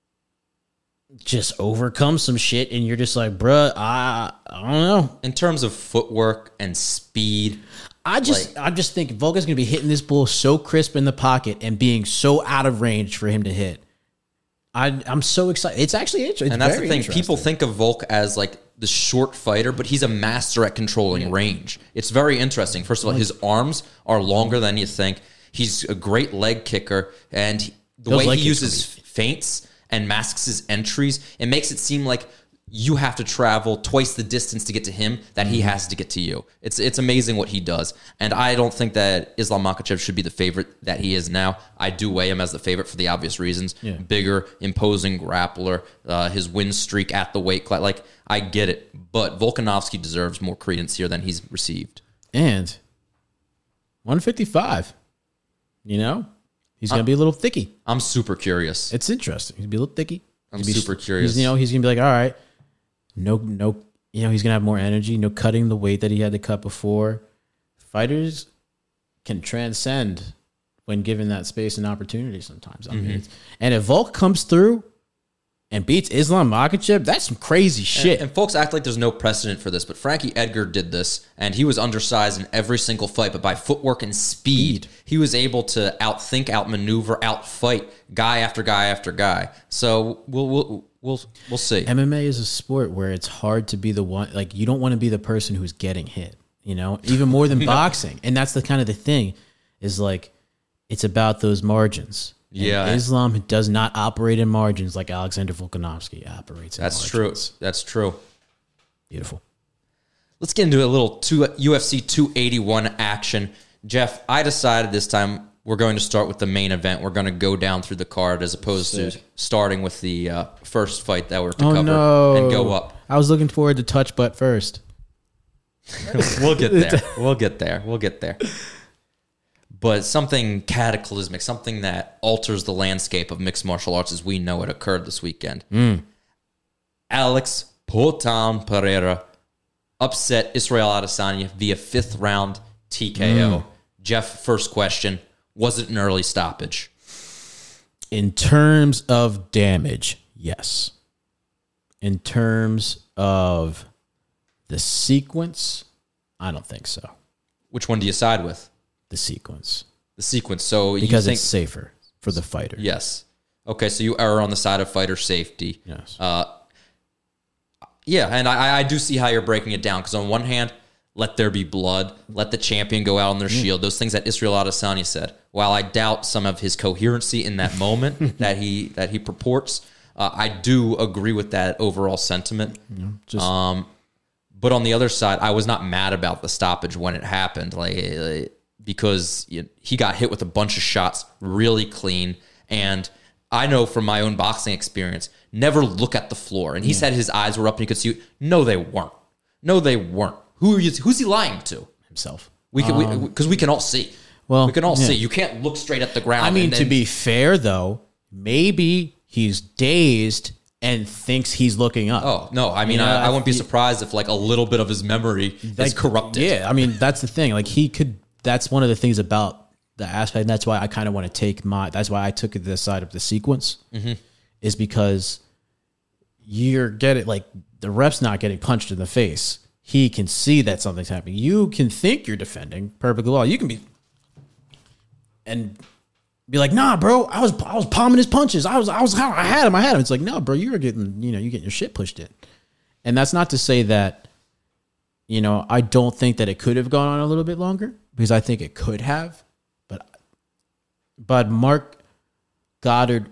just overcome some shit, and you're just like, bruh, I, I don't know. In terms of footwork and speed, I just like, I just think Volk is going to be hitting this bull so crisp in the pocket and being so out of range for him to hit. I, I'm so excited. It's actually interesting. And that's the thing. People think of Volk as like the short fighter, but he's a master at controlling yeah. range. It's very interesting. First of all, his arms are longer than you think. He's a great leg kicker, and he, the Those way he uses feints and masks his entries, it makes it seem like you have to travel twice the distance to get to him that he has to get to you. It's it's amazing what he does. And I don't think that Islam Makhachev should be the favorite that he is now. I do weigh him as the favorite for the obvious reasons. Yeah. Bigger, imposing grappler, uh, his win streak at the weight class. Like, I get it. But Volkanovski deserves more credence here than he's received. And one fifty-five, you know? He's going to be a little thicky. I'm super curious. It's interesting. He's going to be a little thicky. I'm super be, curious. You know, he's going to be like, all right, no, no, you know, he's going to have more energy, no cutting the weight that he had to cut before. Fighters can transcend when given that space and opportunity sometimes. I mean, mm-hmm. it's, and if Volk comes through and beats Islam Makhachev, that's some crazy shit. And, and folks act like there's no precedent for this, but Frankie Edgar did this, and he was undersized in every single fight, but by footwork and speed, he was able to outthink, outmaneuver, outfight guy after guy after guy. So we'll we'll we'll we'll see. M M A is a sport where it's hard to be the one, like, you don't want to be the person who's getting hit, you know, even more than boxing. And that's the kind of the thing is like, it's about those margins. Yeah, and Islam does not operate in margins like Alexander Volkanovski operates in That's margins. true. That's true. Beautiful. Let's get into a little two, U F C two eighty-one action. Jeff, I decided this time we're going to start with the main event. We're going to go down through the card as opposed Sick. to starting with the uh, first fight that we're to oh, cover no. and go up. I was looking forward to touch butt first. We'll get there. We'll get there. We'll get there. But something cataclysmic, something that alters the landscape of mixed martial arts as we know it occurred this weekend. Mm. Alex Poatan Pereira upset Israel Adesanya via fifth round T K O. Mm. Jeff, first question, was it an early stoppage? In terms of damage, yes. In terms of the sequence, I don't think so. Which one do you side with? The sequence. The sequence. So because you think, it's safer for the fighter. Yes. Okay, so you err on the side of fighter safety. Yes. Uh, yeah, and I, I do see how you're breaking it down, because on one hand, let there be blood, let the champion go out on their mm. shield, those things that Israel Adesanya said. While I doubt some of his coherency in that moment that he that he purports, uh, I do agree with that overall sentiment. Yeah, just um, but on the other side, I was not mad about the stoppage when it happened. Like, like because you know, he got hit with a bunch of shots really clean. And I know from my own boxing experience, never look at the floor. And he yeah. said his eyes were up and he could see it. No, they weren't. No, they weren't. Who are you, who's he lying to? Himself. We can, um, we, because we can all see. Well, we can all yeah. see. You can't look straight at the ground. I mean, and then, to be fair, though, maybe he's dazed and thinks he's looking up. Oh, no. I mean, you know, I, I wouldn't be surprised if like a little bit of his memory like, is corrupted. Yeah, I mean, that's the thing. Like he could, that's one of the things about the aspect. And that's why I kind of want to take my, that's why I took it this side of the sequence, mm-hmm. is because you're getting, like, the ref's not getting punched in the face. He can see that something's happening. You can think you're defending perfectly well. You can be, and be like, nah, bro, I was, I was palming his punches. I was, I was, I had him, I had him. It's like, no, bro, you were getting, you know, you're getting your shit pushed in. And that's not to say that, you know, I don't think that it could have gone on a little bit longer, because I think it could have, but, but Mark Goddard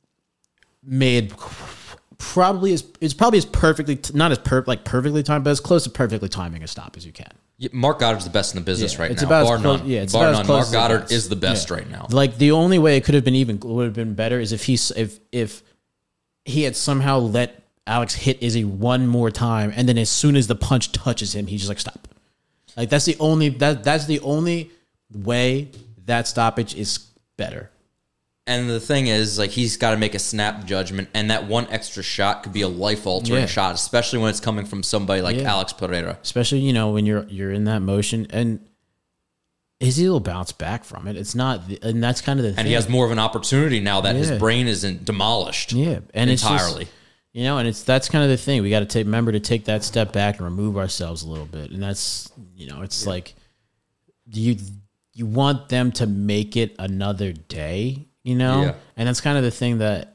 made probably as, it's probably as perfectly, not as per, like perfectly timed, but as close to perfectly timing a stop as you can. Yeah, Mark Goddard's the best in the business yeah, right it's now. About bar close, none. Yeah, it's bar about none. as close Mark as Goddard is the best yeah. right now. Like the only way it could have been even would have been better is if he if if he had somehow let Alex hit Izzy one more time, and then as soon as the punch touches him, he's just like, stop. Like that's the only that that's the only way that stoppage is better. And the thing is, like, he's got to make a snap judgment, and that one extra shot could be a life-altering Yeah. shot, especially when it's coming from somebody like Yeah. Alex Pereira. Especially, you know, when you're you're in that motion, and Izzy will bounce back from it. It's not, and that's kind of the thing. And he has more of an opportunity now that his Yeah. brain isn't demolished. Yeah, and entirely. It's just, you know, and it's that's kind of the thing. We got to take remember to take that step back and remove ourselves a little bit, and that's you know, it's yeah. like you you want them to make it another day, you know, yeah. and that's kind of the thing that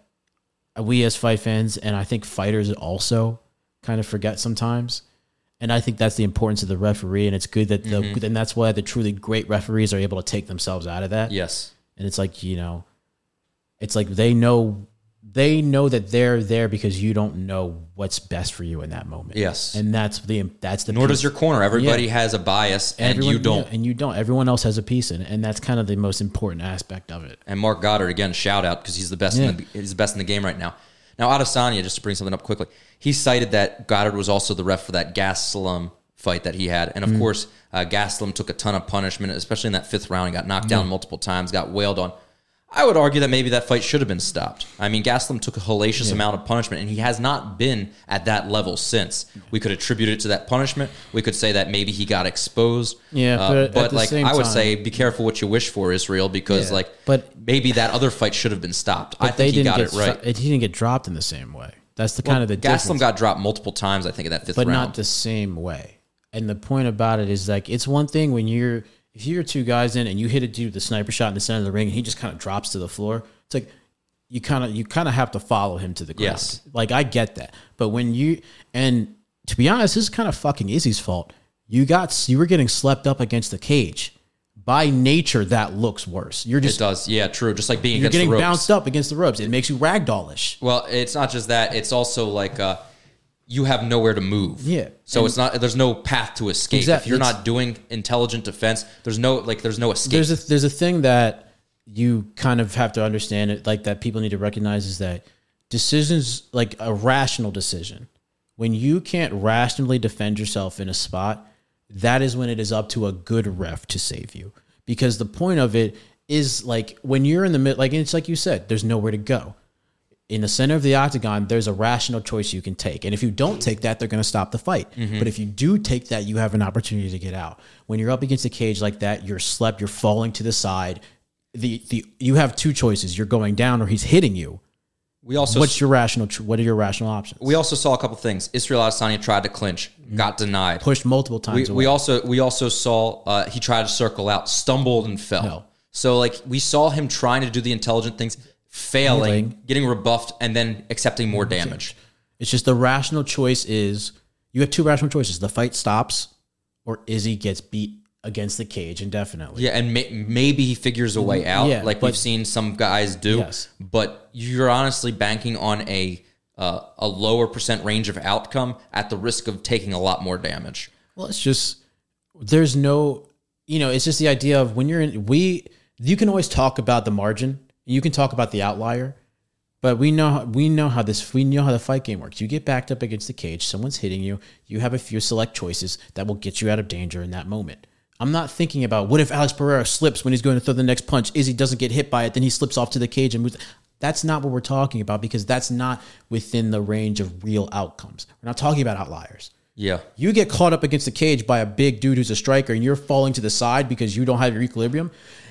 we as fight fans and I think fighters also kind of forget sometimes. And I think that's the importance of the referee, and it's good that the mm-hmm. and that's why the truly great referees are able to take themselves out of that. Yes, and it's like you know, it's like they know they know that they're there because you don't know what's best for you in that moment. Yes, and that's the that's the nor piece. does your corner. Everybody yeah. has a bias, and Everyone, you don't, yeah, and you don't. Everyone else has a piece in it, and that's kind of the most important aspect of it. And Mark Goddard again, shout out because he's the best. Yeah. In the, he's the best in the game right now. Now, Adesanya, just to bring something up quickly, he cited that Goddard was also the ref for that Gastelum fight that he had. And, of mm. course, uh, Gastelum took a ton of punishment, especially in that fifth round. He got knocked down yeah. multiple times, got wailed on. I would argue that maybe that fight should have been stopped. I mean, Gastelum took a hellacious yeah. amount of punishment, and he has not been at that level since. We could attribute it to that punishment. We could say that maybe he got exposed. Yeah, uh, but, but like I would time, say, be careful what you wish for, Israel, because yeah, like but, maybe that other fight should have been stopped. I think he got it right. He didn't get dropped in the same way. That's the well, kind of the Gastelum difference. got dropped multiple times, I think, in that fifth but round. But not the same way. And the point about it is like it's one thing when you're if you're two guys in and you hit a dude with a sniper shot in the center of the ring and he just kind of drops to the floor. It's like you kind of you kind of have to follow him to the ground. Yes. Like I get that. But when you and to be honest, this is kind of fucking Izzy's fault. You got you were getting slept up against the cage. By nature, that looks worse. You're just it does, yeah, true. Just like being you're against getting the ropes. bounced up against the ropes. It makes you ragdollish. Well, it's not just that. It's also like uh, you have nowhere to move. Yeah. So and it's not. There's no path to escape. Exactly. If you're It's, not doing intelligent defense, there's no like. There's no escape. There's a there's a thing that you kind of have to understand. It like that people need to recognize is that decisions like a rational decision. When you can't rationally defend yourself in a spot, that is when it is up to a good ref to save you. Because the point of it is like when you're in the mid, like it's like you said, there's nowhere to go. In the center of the octagon, there's a rational choice you can take. And if you don't take that, they're going to stop the fight. Mm-hmm. But if you do take that, you have an opportunity to get out. When you're up against a cage like that, you're slept, you're falling to the side. The the you have two choices. You're going down or he's hitting you. We also What's your rational what are your rational options? We also saw a couple things. Israel Adesanya tried to clinch, got denied. Pushed multiple times We, away. we also we also saw uh, he tried to circle out, stumbled and fell. No. So like we saw him trying to do the intelligent things, failing, Failing. getting rebuffed, and then accepting more damage. It's just the rational choice is you have two rational choices. The fight stops or Izzy gets beat against the cage indefinitely. Yeah, and may, maybe he figures a way out, Yeah, like but- we've seen some guys do. Yes. But you're honestly banking on a uh, a lower percent range of outcome at the risk of taking a lot more damage. Well, it's just there's no, you know, it's just the idea of when you're in we you can always talk about the margin. You can talk about the outlier, but we know we know how this we know how the fight game works. You get backed up against the cage, someone's hitting you, you have a few select choices that will get you out of danger in that moment. I'm not thinking about what if Alex Pereira slips when he's going to throw the next punch. Izzy doesn't get hit by it, then he slips off to the cage and moves. That's not what we're talking about because that's not within the range of real outcomes. We're not talking about outliers. Yeah. You get caught up against the cage by a big dude who's a striker and you're falling to the side because you don't have your equilibrium.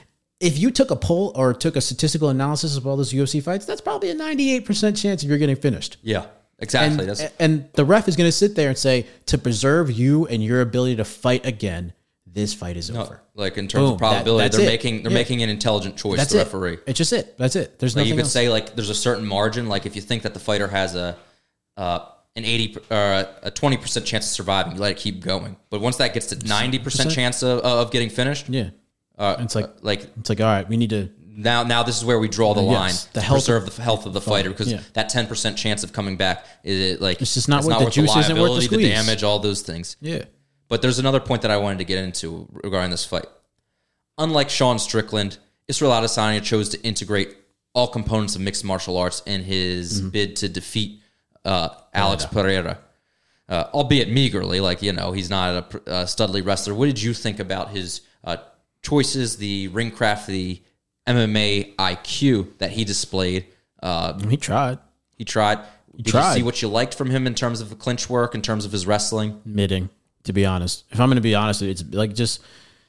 If you took a poll or took a statistical analysis of all those U F C fights, that's probably a ninety-eight percent chance of you're getting finished. Yeah, exactly. And, That's and the ref is going to sit there and say, to preserve you and your ability to fight again, this fight is no, over. like in terms Boom, of probability, that- that's they're it. making they're Yeah. making an intelligent choice. That's the it. referee. It's just it. That's it. There's Like nothing you could else. say, like there's a certain margin. Like if you think that the fighter has a uh, an eighty or a twenty percent chance of surviving, you let it keep going. But once that gets to ninety percent chance of, of getting finished, Yeah. uh, It's like, uh, like it's like, all right, we need to, now now this is where we draw the Yes, line the to health preserve of- the health of the fighter because yeah. that ten percent chance of coming back is like It's just not worth- the worth juice isn't worth the liability, squeeze. damage, all those things. yeah. But there's another point that I wanted to get into regarding this fight. Unlike Sean Strickland, Israel Adesanya chose to integrate all components of mixed martial arts in his Mm-hmm. bid to defeat uh, Alex Pereira, uh, albeit meagerly. Like, you know, he's not a, a studly wrestler. What did you think about his uh, choices, the ring craft, the M M A I Q that he displayed? Uh, He tried. he tried. Did tried. you see what you liked from him in terms of the clinch work, in terms of his wrestling? Mitting, to be honest. If I'm going to be honest, it's like just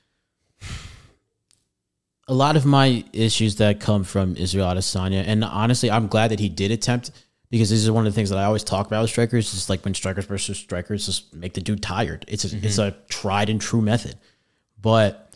a lot of my issues that come from Israel Adesanya. And honestly, I'm glad that he did attempt, because this is one of the things that I always talk about with strikers. It's like when strikers versus strikers, just make the dude tired. It's a, mm-hmm. it's a tried and true method. But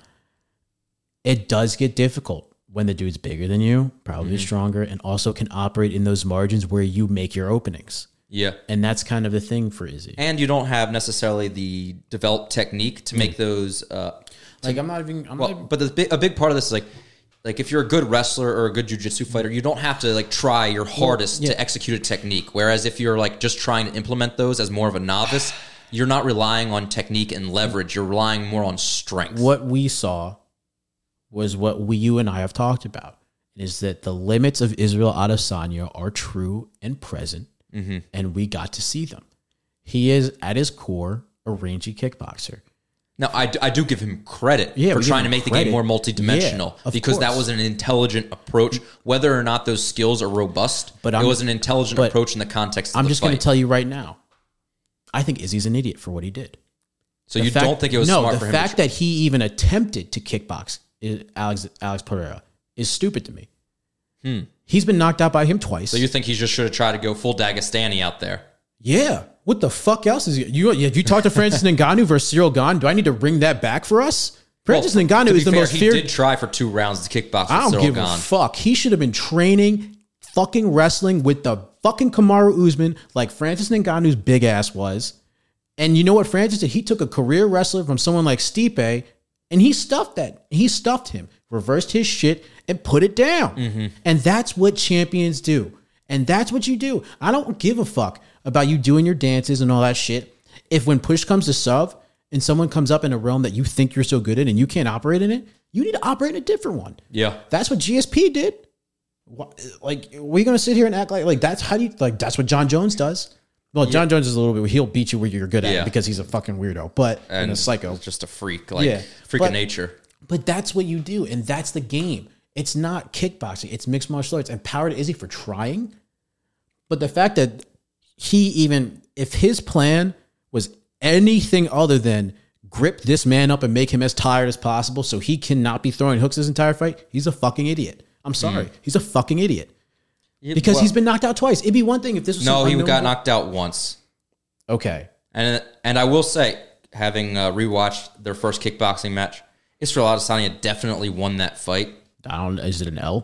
it does get difficult when the dude's bigger than you, probably mm-hmm. stronger, and also can operate in those margins where you make your openings. Yeah. And that's kind of the thing for Izzy. And you don't have necessarily the developed technique to make those. Uh, like, I'm not even. I'm well, not even, but the big, a big part of this is like, like if you're a good wrestler or a good jiu-jitsu fighter, you don't have to like try your hardest well, yeah. to execute a technique. Whereas if you're like just trying to implement those as more of a novice, you're not relying on technique and leverage. You're relying more on strength. What we saw was what we, you and I have talked about, is that the limits of Israel Adesanya are true and present, mm-hmm. and we got to see them. He is, at his core, a rangy kickboxer. Now, I, I do give him credit yeah, for trying to make credit. the game more multidimensional, yeah, because course. that was an intelligent approach. Whether or not those skills are robust, but it I'm, was an intelligent approach in the context of I'm the just fight. going to tell you right now, I think Izzy's an idiot for what he did. So the you fact, don't think it was no, smart for for him? him? No, the fact that he even attempted to kickbox Alex Alex Pereira is stupid to me. Hmm. He's been knocked out by him twice. So you think he just should have tried to go full Dagestani out there? Yeah. What the fuck else is he? You, if you talk to Francis Ngannou versus Cyril Gane, do I need to bring that back for us? Francis well, Ngannou is the fair, most he feared. He did try for two rounds to kickbox with I don't Cyril give Gane. a fuck. He should have been training fucking wrestling with the fucking Kamaru Usman like Francis Ngannou's big ass was. And you know what Francis did? He took a career wrestler from someone like Stipe, and he stuffed that. He stuffed him, reversed his shit, and put it down. Mm-hmm. And that's what champions do. And that's what you do. I don't give a fuck about you doing your dances and all that shit. If when push comes to shove and someone comes up in a realm that you think you're so good in and you can't operate in it, you need to operate in a different one. Yeah. That's what G S P did. Like, we're going to sit here and act like, like that's how you, like, that's what John Jones does. Well, John yeah. Jones is a little bit, he'll beat you where you're good at yeah. it because he's a fucking weirdo, but and and a psycho. Just a freak, like yeah. freak but, of nature. But that's what you do, and that's the game. It's not kickboxing, it's mixed martial arts. And power to Izzy for trying. But the fact that he even, if his plan was anything other than grip this man up and make him as tired as possible so he cannot be throwing hooks his entire fight, he's a fucking idiot. I'm sorry. Mm. He's a fucking idiot. Yeah, because well, he's been knocked out twice. It'd be one thing if this was no, he got guy. knocked out once. Okay, and and I will say, having uh, rewatched their first kickboxing match, Israel Adesanya definitely won that fight. I don't. Is it an L?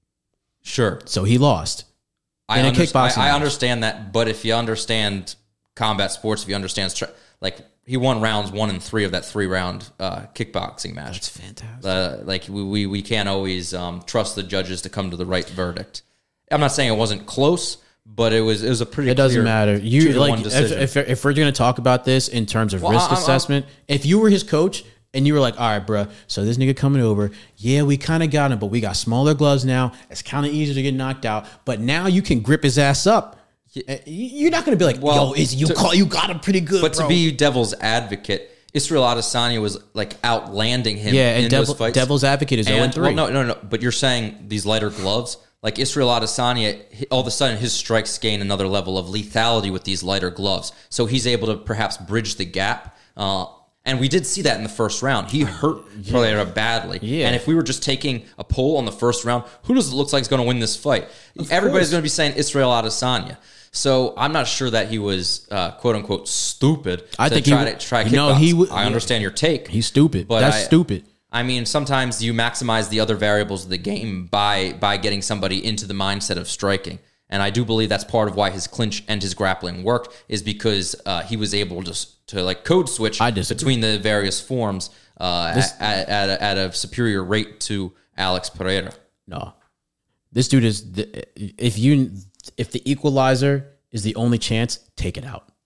Sure. So he lost. I, in under, a kickboxing I, I match. understand that, but if you understand combat sports, if you understand like he won rounds one and three of that three round uh, kickboxing match. That's fantastic. Uh, like we, we we can't always um, trust the judges to come to the right verdict. I'm not saying it wasn't close, but it was it was a pretty. It doesn't clear matter. You like if, decision. if if we're going to talk about this in terms of well, risk I'm, assessment, I'm, if you were his coach and you were like, all right, bro, so this nigga coming over, yeah, we kind of got him, but we got smaller gloves now. It's kind of easier to get knocked out, but now you can grip his ass up. You're not going to be like, well, yo, is you to, call you got him pretty good, but bro. To be devil's advocate, Israel Adesanya was like outlanding him. Yeah, and in devil, those fights. devil's advocate is zero and three. Well, no, no, no. But you're saying these lighter gloves. Like Israel Adesanya, all of a sudden his strikes gain another level of lethality with these lighter gloves. So he's able to perhaps bridge the gap. Uh, and we did see that in the first round. He hurt yeah. Pereira badly. Yeah. And if we were just taking a poll on the first round, who does it look like is going to win this fight? Of Everybody's course. going to be saying Israel Adesanya. So I'm not sure that he was uh, "quote unquote" stupid. I to think try he, to try. No, he. W- I understand your take. He's stupid. But That's I, stupid. I mean, sometimes you maximize the other variables of the game by by getting somebody into the mindset of striking. And I do believe that's part of why his clinch and his grappling worked, is because uh, he was able to, to like code switch between the various forms uh, this, at, at, a, at a superior rate to Alex Pereira. No. This dude is, the, if you if the equalizer is the only chance, take it out.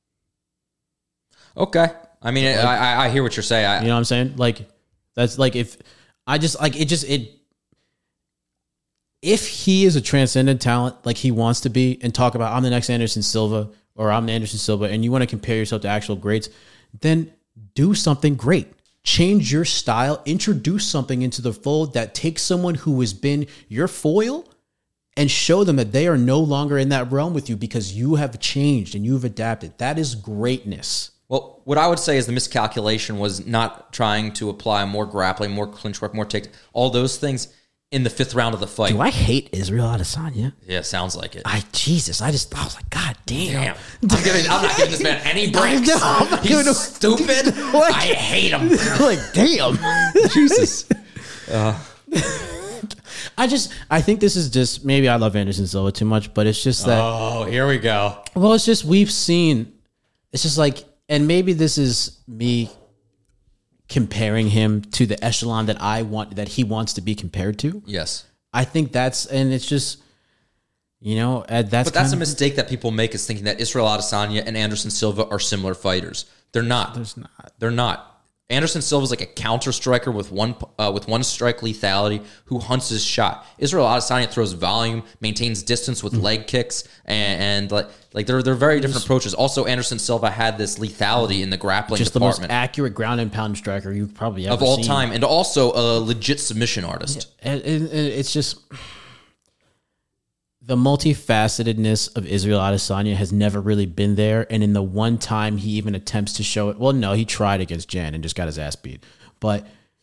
Okay. I mean, like, I, I hear what you're saying. I, you know what I'm saying? Like, that's like if I just like it just it if he is a transcendent talent like he wants to be and talk about I'm the next Anderson Silva or I'm Anderson Silva, and you want to compare yourself to actual greats, then do something great. Change your style, introduce something into the fold that takes someone who has been your foil and show them that they are no longer in that realm with you because you have changed and you've adapted. That is greatness. Well, what I would say is the miscalculation was not trying to apply more grappling, more clinch work, more take, all those things in the fifth round of the fight. Do I hate Israel Adesanya? Yeah, sounds like it. I Jesus, I just I was like, God damn. Damn. I'm, giving, I'm not giving this man any breaks. No, I'm not He's giving him- stupid. Like- I hate him. Like, damn. Jesus. I just I think this is just maybe I love Anderson Silva too much, but it's just that Oh, here we go. well, it's just we've seen it's just like, and maybe this is me comparing him to the echelon that I want that he wants to be compared to. Yes. I think that's and it's just you know, uh, that's But that's kind a of- mistake that people make is thinking that Israel Adesanya and Anderson Silva are similar fighters. They're not. There's not. They're not. Anderson Silva is like a counter striker with one uh, with one strike lethality who hunts his shot. Israel Adesanya throws volume, maintains distance with leg kicks, and, and like like they're they're very different approaches. Also, Anderson Silva had this lethality in the grappling just the most department accurate ground and pound striker you've probably ever of all seen. time, and also a legit submission artist. And, and, and it's just the multifacetedness of Israel Adesanya has never really been there. And in the one time he even attempts to show it, well, no, he tried against Jan and just got his ass beat. But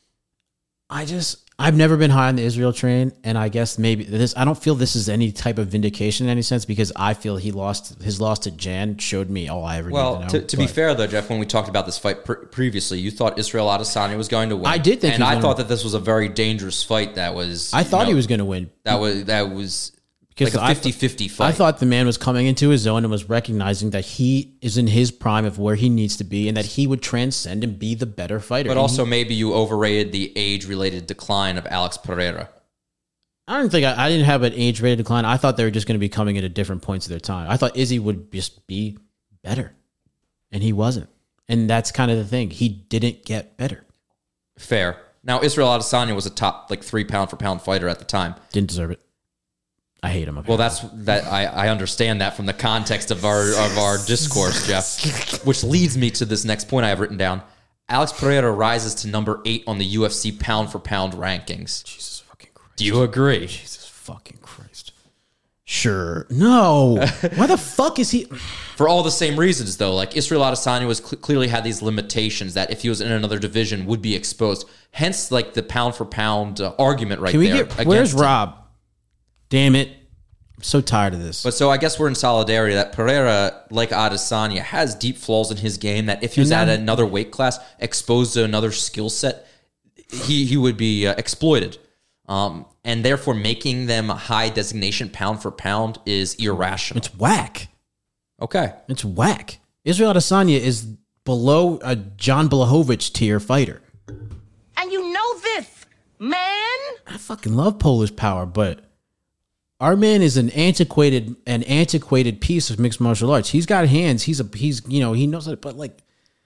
I just, I've never been high on the Israel train. And I guess maybe this, I don't feel this is any type of vindication in any sense because I feel he lost, his loss to Jan showed me all I ever Well, needed to know. to, to be But fair though, Jeff, when we talked about this fight pre- previously, you thought Israel Adesanya was going to win. I did think and he was I gonna thought win. that this was a very dangerous fight. That was, I thought you know, he was going to win. That was that was Because like a I th- fifty-fifty fight. I thought the man was coming into his own and was recognizing that he is in his prime of where he needs to be and that he would transcend and be the better fighter. But And also, he- maybe you overrated the age-related decline of Alex Pereira. I don't think I, I didn't have an age rated decline. I thought they were just going to be coming in at different points of their time. I thought Izzy would just be better, and he wasn't. And that's kind of the thing. He didn't get better. Fair. Now, Israel Adesanya was a top like three pound for pound fighter at the time. Didn't deserve it. I hate him. Well, that's that. I, I understand that from the context of our of our discourse, Jeff. Which leads me to this next point I have written down. Alex Pereira rises to number eight on the U F C pound for pound rankings. Jesus fucking Christ. Do you agree? Jesus fucking Christ. Sure. No. Why the fuck is he? For all the same reasons, though, like Israel Adesanya was cl- clearly had these limitations that if he was in another division would be exposed. Hence, like the pound for pound uh, argument right Can we there. get? Where's against him. Rob? Damn it. I'm so tired of this. But so I guess we're in solidarity that Pereira, like Adesanya, has deep flaws in his game that if he was And at then- another weight class, exposed to another skill set, he, he would be uh, exploited. Um, and therefore, making them a high designation pound for pound is irrational. It's whack. Okay. It's whack. Israel Adesanya is below a John Blachowicz tier fighter. And you know this, man. I fucking love Polish power, but our man is an antiquated, an antiquated piece of mixed martial arts. He's got hands. He's a, he's, you know, he knows it, but like,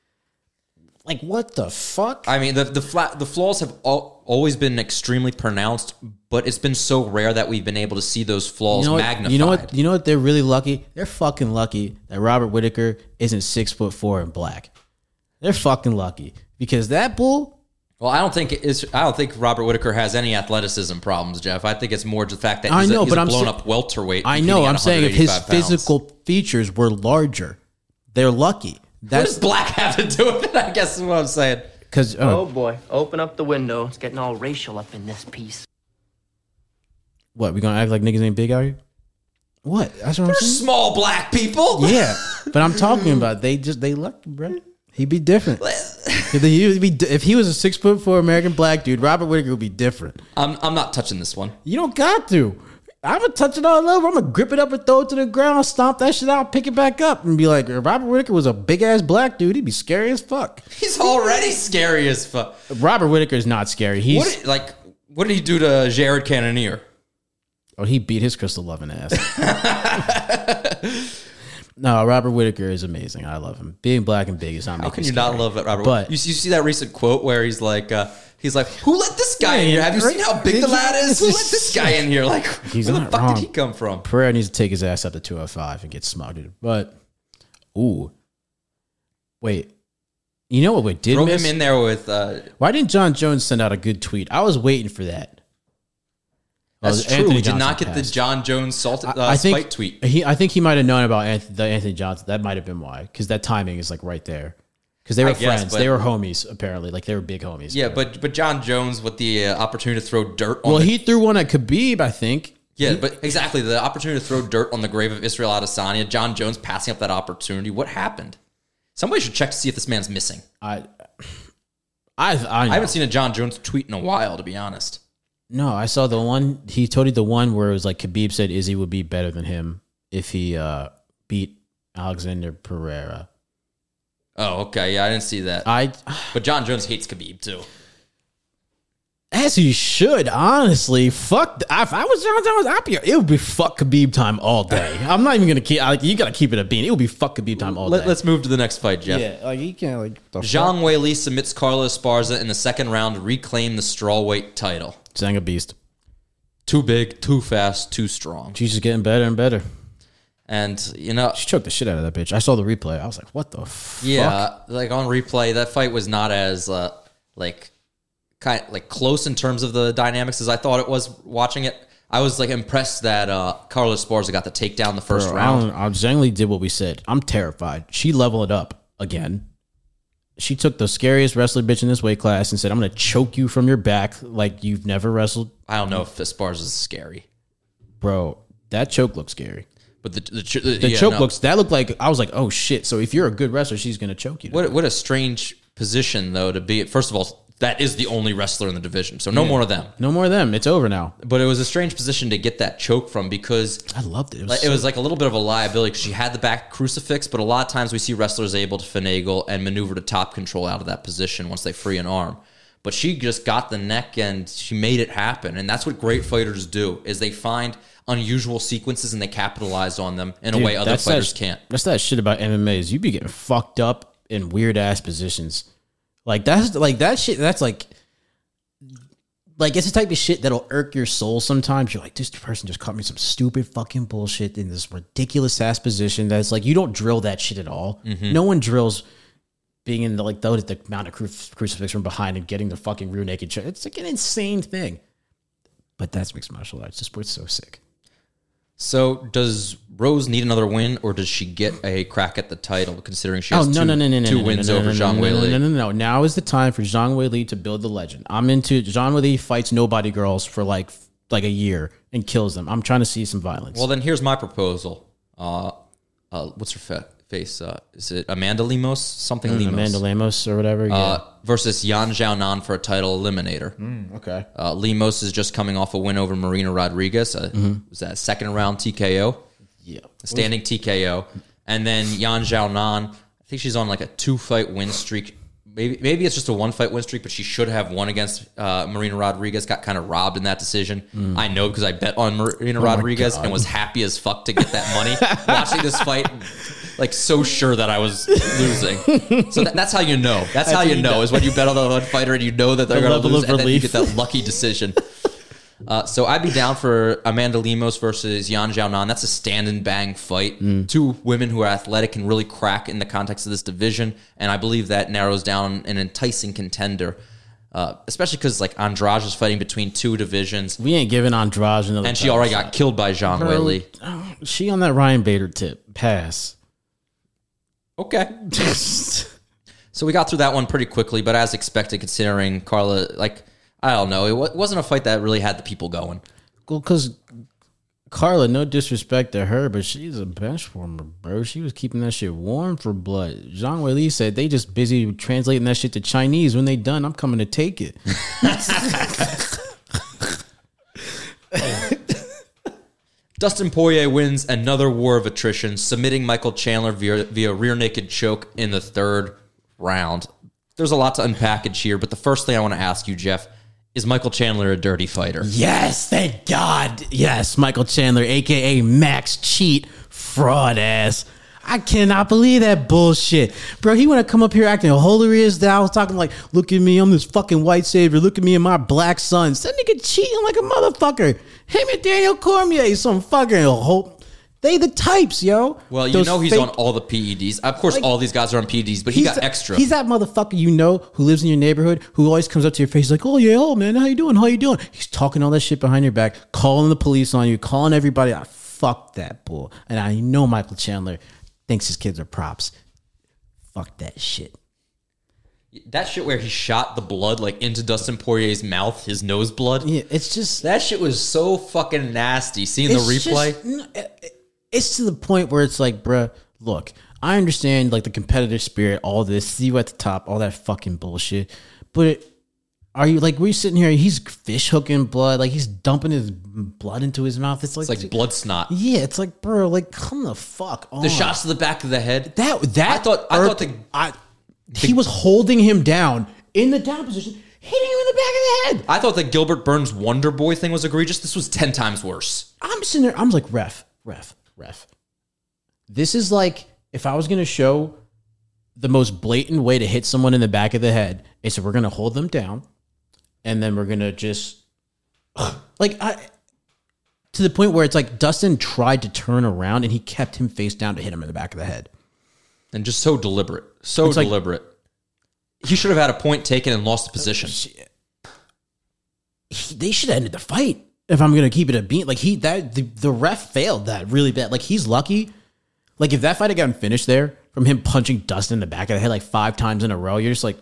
like what the fuck? I mean, the the flat the flaws have al- always been extremely pronounced, but it's been so rare that we've been able to see those flaws you know what, magnified. You know what? You know what? They're really lucky. They're fucking lucky that Robert Whittaker isn't six foot four and black. They're fucking lucky because that bull. Well, I don't think it's. I don't think Robert Whittaker has any athleticism problems, Jeff. I think it's more just the fact that I he's know, a, he's but a I'm blown sa- up welterweight. I competing know. at I'm saying if his 185 pounds. physical features were larger, they're lucky. What That's does black have to do with it? I guess is what I'm saying. because Oh boy, open up the window. It's getting all racial up in this piece. what we gonna act like niggas ain't big out here? What? That's what I'm They're saying. small black people. Yeah, but I'm talking about they just they lucky, bro. He'd be different. if, he would be, if he was a six foot four American black dude, Robert Whittaker would be different. I'm. I'm not touching this one. You don't got to. I'm gonna touch it all over. I'm gonna grip it up and throw it to the ground, stomp that shit out, pick it back up, and be like, if Robert Whittaker was a big ass black dude, he'd be scary as fuck. He's already scary as fuck. Robert Whittaker is not scary. He's What did, like? What did he do to Jared Cannonier? oh, he beat his crystal loving ass. No, Robert Whittaker is amazing. I love him. Being black and big is not. How can you not love that, Robert? But- you, you see that recent quote where he's like, uh, he's like, "Who let this guy in here? Have you seen how big the lad is? Who let this guy in here? Like, He's where the not fuck wrong. did he come from?" Pereira needs to take his ass up to two oh five and get smothered. But Ooh. Wait. You know what we did Throw miss? him in there with. Uh, Why didn't John Jones send out a good tweet? I was waiting for that. that's Oh, true. Anthony We did Johnson not get the passed. John Jones salt, uh, I think spite tweet. He, I think he might have known about Anthony, the Anthony Johnson. That might have been why, because that timing is like right there. Because they were I guess, friends, but- they were homies. Apparently, like they were big homies. Yeah, but but John Jones with the uh, opportunity to throw dirt on well, the he threw one at Khabib, I think. Yeah, but exactly. The opportunity to throw dirt on the grave of Israel Adesanya, John Jones passing up that opportunity. What happened? Somebody should check to see if this man's missing. I, I, I, know. I haven't seen a John Jones tweet in a while, to be honest. No, I saw the one. He tweeted the one where it was like Khabib said Izzy would be better than him if he uh, beat Alexander Pereira. Oh, okay. Yeah, I didn't see that. I, But John Jones hates Khabib, too. as he should, honestly. Fuck. If I was John Jones, I'd be, it would be fuck Khabib time all day. I'm not even gonna keep. Like, you gotta keep it a bean. It would be fuck Khabib time all Let, day. let's move to the next fight, Jeff. Yeah, like you can't like the Zhang Weili submits Carla Esparza in the second round to reclaim the strawweight title. Zhang a beast. Too big, too fast, too strong. She's just getting better and better. And, you know, She choked the shit out of that bitch. I saw the replay. I was like, what the fuck? yeah, like on replay, that fight was not as, uh, like, kind of, like close in terms of the dynamics as I thought it was watching it. I was, like, impressed that uh, Carla Esparza got the takedown the first Bro, round. I don't, I Zhang Li did what we said. I'm terrified. She leveled it up again. She took the scariest wrestler bitch in this weight class and said, I'm going to choke you from your back like you've never wrestled. I don't know if Esparza is scary. Bro, that choke looks scary. But the, the, the, The yeah, choke no. looks, that looked like, I was like, oh shit. So if you're a good wrestler, she's going to choke you. What what a strange position though to be. First of all, that is the only wrestler in the division, so no more of them. No more of them. It's over now. But it was a strange position to get that choke from because I loved it. It was, like, it was like a little bit of a liability because she had the back crucifix. But a lot of times we see wrestlers able to finagle and maneuver to top control out of that position once they free an arm. But she just got the neck and she made it happen, and that's what great fighters do: is they find unusual sequences and they capitalize on them in Dude, a way other that's fighters that, can't. That's that shit about M M A is you be getting fucked up in weird ass positions. Like that's like that shit. That's like, like it's the type of shit that'll irk your soul. Sometimes you're like, this person just caught me some stupid fucking bullshit in this ridiculous ass position. That's like you don't drill that shit at all. Mm-hmm. No one drills being in the like the, the mount of cru- crucifix from behind and getting the fucking rear naked. Ch- it's like an insane thing. But that's mixed martial arts. The sport's so sick. So does Rose need another win, or does she get a crack at the title, considering she has Oh no two, no no no no two no, wins no, no, over no, Zhang no, Weili? No, no, no, no. Now is the time for Zhang Weili to build the legend. I'm into Zhang Weili fights nobody girls for like like a year and kills them. I'm trying to see some violence. Well, then here's my proposal. Uh, uh, what's her fa- face? Uh, is it Amanda Lemos? Something Lemos. Amanda Lemos or whatever. Yeah. Uh, versus Yan Xiaonan for a title eliminator. okay. Uh, Lemos is just coming off a win over Marina Rodriguez. Uh, Was that a second round T K O? Yeah. A standing T K O. And then Yan Xiaonan, I think she's on like a two fight win streak. Maybe maybe it's just a one fight win streak, but she should have won against uh, Marina Rodriguez. Got kind of robbed in that decision. I know because I bet on Marina Rodriguez God. and was happy as fuck to get that money watching this fight. Like so sure that I was losing. So that, that's how you know. That's how you know is when you bet on the one fighter and you know that they're The going to level lose, of and then you relief. get that lucky decision. Uh, so I'd be down for Amanda Lemos versus Yan Xiaonan. That's a stand and bang fight. Mm. Two women who are athletic and really crack in the context of this division, and I believe that narrows down an enticing contender. Uh, especially because like Andrade is fighting between two divisions, We ain't giving Andrade another. and she already got killed by Zhang Bro, Weili. oh, she on that Ryan Bader tip. Pass. Okay. So we got through that one pretty quickly, but as expected, considering Carla, like, I don't know, it w- wasn't a fight that really had the people going. Well, because Carla, no disrespect to her, but she's a bench warmer, bro. She was keeping that shit warm for blood. Zhang Weili said they just busy translating that shit to Chinese. When they done, I'm coming to take it. Dustin Poirier wins another war of attrition, submitting Michael Chandler via, via rear naked choke in the third round. There's a lot to unpackage here, but the first thing I want to ask you, Jeff, is Michael Chandler a dirty fighter? Yes, thank God. Yes, Michael Chandler, a k a. Max Cheat, fraud ass. I cannot believe that bullshit. Bro, he want to come up here acting holier as thou, talking like, look at me, I'm this fucking white savior. Look at me and my black sons. That nigga cheating like a motherfucker. Him and Daniel Cormier, some fucking hope. They the types, yo. Well, you Those know he's fake- on all the P E Ds. Of course, Like, all these guys are on P E Ds, but he got that, extra. He's that motherfucker you know who lives in your neighborhood who always comes up to your face like, oh yeah, oh man, how you doing? How you doing? He's talking all that shit behind your back, calling the police on you, calling everybody out. Fuck that bull. And I know Michael Chandler thinks his kids are props. Fuck that shit. That shit where he shot the blood like into Dustin Poirier's mouth, his nose blood. Yeah, it's just That shit was so fucking nasty. Seeing the it's replay. just- no, it- it's to the point where it's like, bruh, look, I understand like the competitive spirit, all this, see you at the top, all that fucking bullshit. But are you like, we're sitting here, he's fish hooking blood, like he's dumping his blood into his mouth. It's like, It's like blood snot. yeah, it's like, bro, like come the fuck on. The shots to the back of the head. that that I thought- I thought irked- the- I, he was holding him down in the down position, hitting him in the back of the head. I thought the Gilbert Burns Wonder Boy thing was egregious. This was ten times worse. I'm sitting there, I'm like, ref, ref, ref. This is like if I was gonna show the most blatant way to hit someone in the back of the head is we're gonna hold them down and then we're gonna just like I to the point where it's like Dustin tried to turn around and he kept him face down to hit him in the back of the head. And just so deliberate. So It's like- deliberate. He should have had a point taken and lost the position. He, they should have ended the fight if I'm gonna keep it a beat. Like he that the, the ref failed that really bad. Like he's lucky. Like if that fight had gotten finished there from him punching Dustin in the back of the head like five times in a row, you're just like,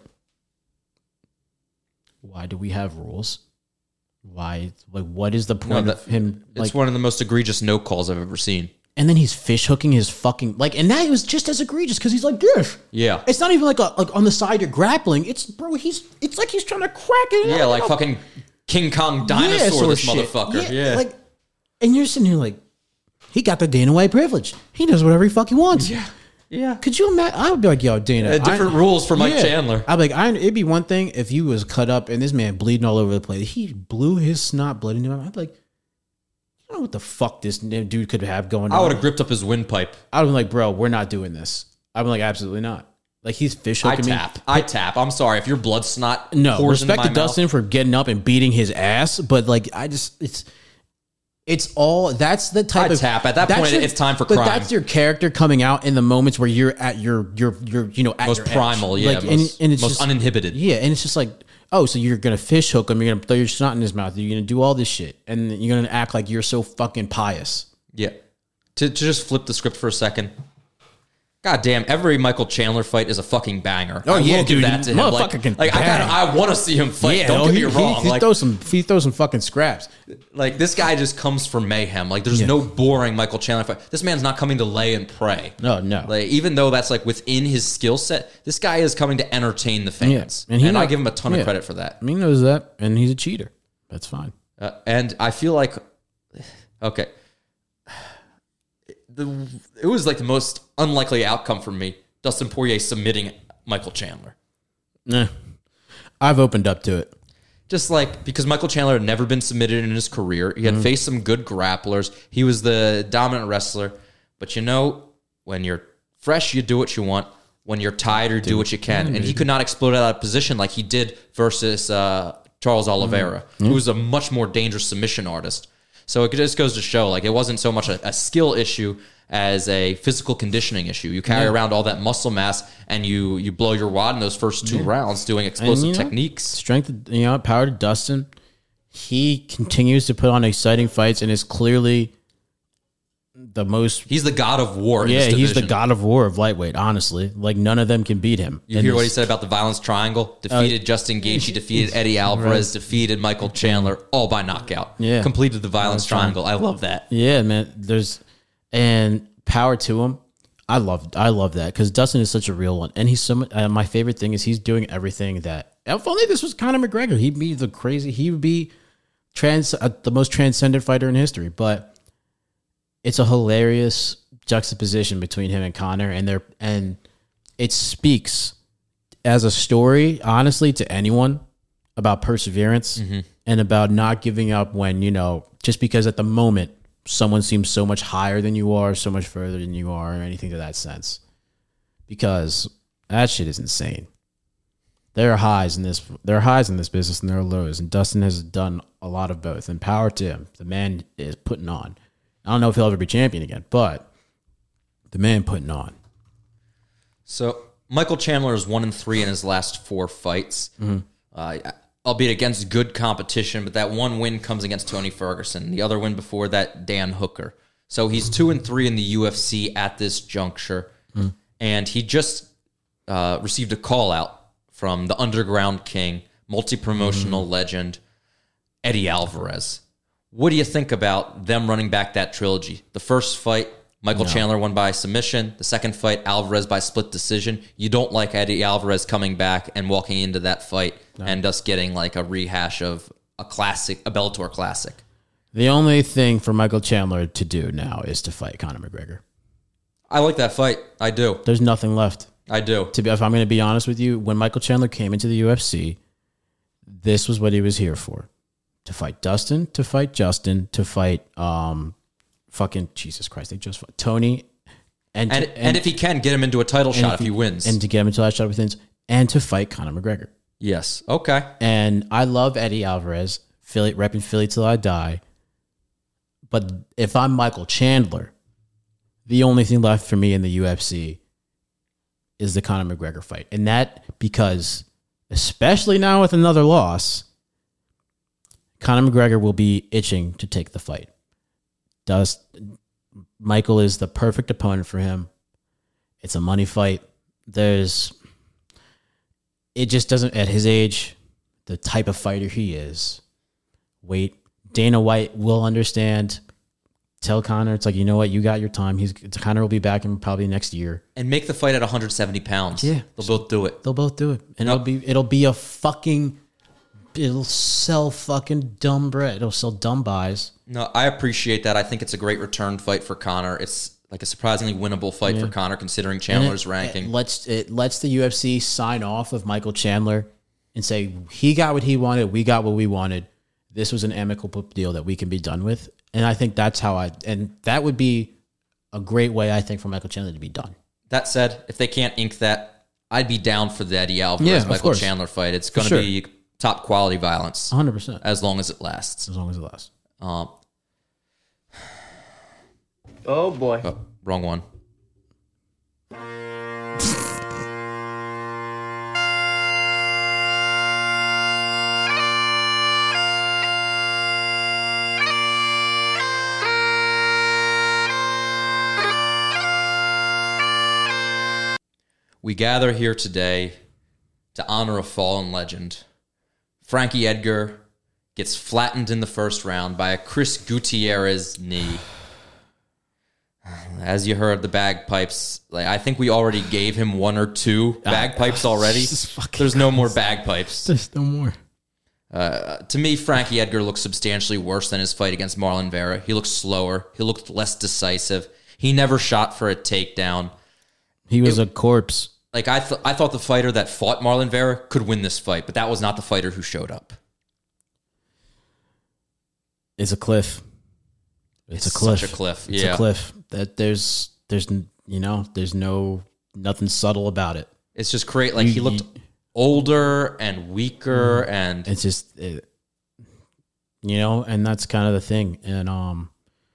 why do we have rules? Why like what is the No, point that- of him it's like? one of the most egregious no calls I've ever seen. And then he's fish hooking his fucking like, and that was just as egregious because he's like this. Yeah. It's not even like a, like on the side you're grappling. It's bro, he's it's like he's trying to crack it. Yeah, out. like fucking King Kong dinosaur, Yeah, sort of this shit. motherfucker. Yeah. Like, and you're sitting here like, he got the Dana White privilege. He does whatever he fucking wants. Yeah. Yeah. Could you imagine? I would be like, yo, Dana. Uh, different rules for Mike Chandler. I'd be like, I, it'd be one thing if you was cut up and this man bleeding all over the place. He blew his snot blood into him. I'd be like, you know what the fuck this dude could have going on? I would have gripped up his windpipe. I'd be like, bro, we're not doing this. I'd be like, absolutely not. Like he's fish I hooking me. tap. I tap. I'm sorry if your blood snot No, pours into respect my to Dustin mouth. for getting up and beating his ass, but like I just it's it's all that's the type I of tap. At that that's point, it's time for but crime. that's your character coming out in the moments where you're at your your your you know at Most your edge. primal, yeah, like, most- and, and it's most just, uninhibited. Yeah, and it's just like, oh, so you're gonna fish hook him, you're gonna throw your snot in his mouth, you're gonna do all this shit, and you're gonna act like you're so fucking pious. Yeah. To, to just flip the script for a second. God damn, every Michael Chandler fight is a fucking banger. Oh, I yeah, will give dude, that to him. motherfucker Like, can like I gotta, bang. I want to see him fight. Don't no, get he, me wrong. He, he like, throws some he throws some fucking scraps. like this guy just comes for mayhem. Like there's Yeah. no boring Michael Chandler fight. This man's not coming to lay and pray. No, no. Like even though that's like within his skill set, this guy is coming to entertain the fans, Yeah, and, he I know- give him a ton yeah. of credit for that. I mean, he knows that, and he's a cheater. That's fine. Uh, and I feel like, okay, the it was like the most unlikely outcome for me. Dustin Poirier submitting Michael Chandler, Nah. I've opened up to it. just like because Michael Chandler had never been submitted in his career. He had faced some good grapplers. He was the dominant wrestler. But you know, when you're fresh, you do what you want. When you're tired, you do what you can. And he could not explode out of position like he did versus uh, Charles Oliveira, who was a much more dangerous submission artist. So it just goes to show, like, it wasn't so much a, a skill issue as a physical conditioning issue. You carry around all that muscle mass, and you you blow your wad in those first two rounds doing explosive And, you know, techniques. Strength, you know, power to Dustin. He continues to put on exciting fights and is clearly the most. He's the god of war. In Yeah, this he's the division. god of war of lightweight. Honestly, like none of them can beat him. You in hear what he this- said about the violence triangle? Defeated Justin Gaethje, defeated Eddie Alvarez, defeated Michael Chandler, all by knockout. Yeah. Completed the violence triangle. I love that. Yeah, man. There's and power to him. I love I love that because Dustin is such a real one, and he's so. mu- Uh, my favorite thing is he's doing everything that. If only this was Conor McGregor, he'd be the crazy. He would be trans uh, the most transcendent fighter in history. But it's a hilarious juxtaposition between him and Conor, and they're and it speaks as a story, honestly, to anyone about perseverance and about not giving up when you know just because at the moment someone seems so much higher than you are, so much further than you are, or anything to that sense. Because that shit is insane. There are highs in this. There are highs in this business, and there are lows. And Dustin has done a lot of both. And power to him. The man is putting on. I don't know if he'll ever be champion again, but the man putting on. So Michael Chandler is one and three in his last four fights, mm-hmm. uh, albeit against good competition. But that one win comes against Tony Ferguson. The other win before that, Dan Hooker. So he's two and three in the U F C at this juncture, mm-hmm. and he just uh, received a call out from the Underground King, multi-promotional mm-hmm. legend Eddie Alvarez. What do you think about them running back that trilogy? The first fight, Michael no. Chandler won by submission. The second fight, Alvarez by split decision. You don't like Eddie Alvarez coming back and walking into that fight no. and us getting like a rehash of a classic, a Bellator classic. The only thing for Michael Chandler to do now is to fight Conor McGregor. I like that fight. I do. There's nothing left. I do. To be, if I'm going to be honest with you, when Michael Chandler came into the U F C, this was what he was here for. To fight Dustin, to fight Justin, to fight um, fucking Jesus Christ, they just fought Tony, and and, to, and, and if he can get him into a title shot if he, if he wins, and to get him into a title shot with wins, and to fight Conor McGregor. Yes, okay. And I love Eddie Alvarez, Philly, repping Philly till I die. But if I'm Michael Chandler, the only thing left for me in the U F C is the Conor McGregor fight, and that because, especially now with another loss, Conor McGregor will be itching to take the fight. Does Michael is the perfect opponent for him. It's a money fight. There's it just doesn't at his age, the type of fighter he is. Wait, Dana White will understand. Tell Conor, it's like, you know what, you got your time. He's Conor will be back in probably next year. And make the fight at one hundred seventy pounds. Yeah. They'll both do it. They'll both do it. And Nope. it'll be it'll be a fucking it'll sell fucking dumb bread. It'll sell dumb buys. No, I appreciate that. I think it's a great return fight for Conor. It's like a surprisingly winnable fight Yeah. for Conor considering Chandler's it, ranking. It lets it lets the U F C sign off of Michael Chandler and say he got what he wanted, we got what we wanted. This was an amicable deal that we can be done with. And I think that's how I and that would be a great way, I think, for Michael Chandler to be done. That said, if they can't ink that, I'd be down for the Eddie Alvarez Yeah, of Michael course. Chandler fight. It's going to sure. be top quality violence. one hundred percent. As long as it lasts. As long as it lasts. Um, Oh boy. oh, wrong one. We gather here today to honor a fallen legend. Frankie Edgar gets flattened in the first round by a Chris Gutierrez knee. As you heard, the bagpipes, like I think we already gave him one or two bagpipes already. There's no more bagpipes. There's no more. Uh, to me, Frankie Edgar looks substantially worse than his fight against Marlon Vera. He looked slower. He looked less decisive. He never shot for a takedown. He was It- a corpse. Like I, th- I thought the fighter that fought Marlon Vera could win this fight, but that was not the fighter who showed up. It's a cliff. It's, It's a cliff. such a cliff. It's Yeah. a cliff. That there's there's you know there's no nothing subtle about it. It's just great. Like You- he looked you- older and weaker, and It's just it, you know, and that's kind of the thing. And um,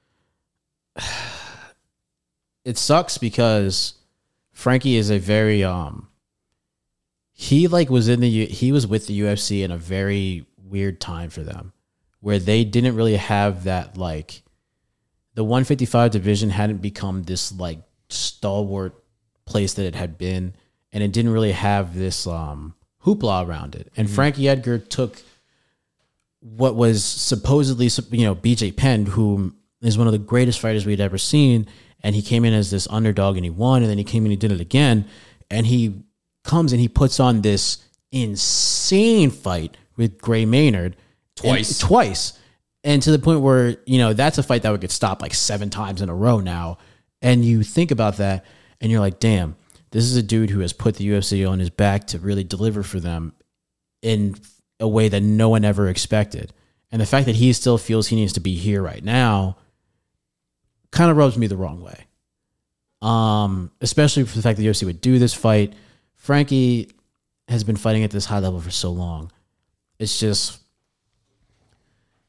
it sucks because Frankie is a very um. He like was in the U- he was with the U F C in a very weird time for them, where they didn't really have that like. The one fifty-five division hadn't become this like stalwart place that it had been, and it didn't really have this um, hoopla around it. And mm-hmm. Frankie Edgar took what was supposedly, you know, B J Penn, who is one of the greatest fighters we'd ever seen, and he came in as this underdog and he won, and then he came in and he did it again, and he comes and he puts on this insane fight with Gray Maynard Twice. and, twice. And to the point where, you know, that's a fight that would get stopped like seven times in a row now. And you think about that and you're like, damn, this is a dude who has put the U F C on his back to really deliver for them in a way that no one ever expected. And the fact that he still feels he needs to be here right now kind of rubs me the wrong way. Um, especially for the fact that the U F C would do this fight. Frankie has been fighting at this high level for so long. It's just...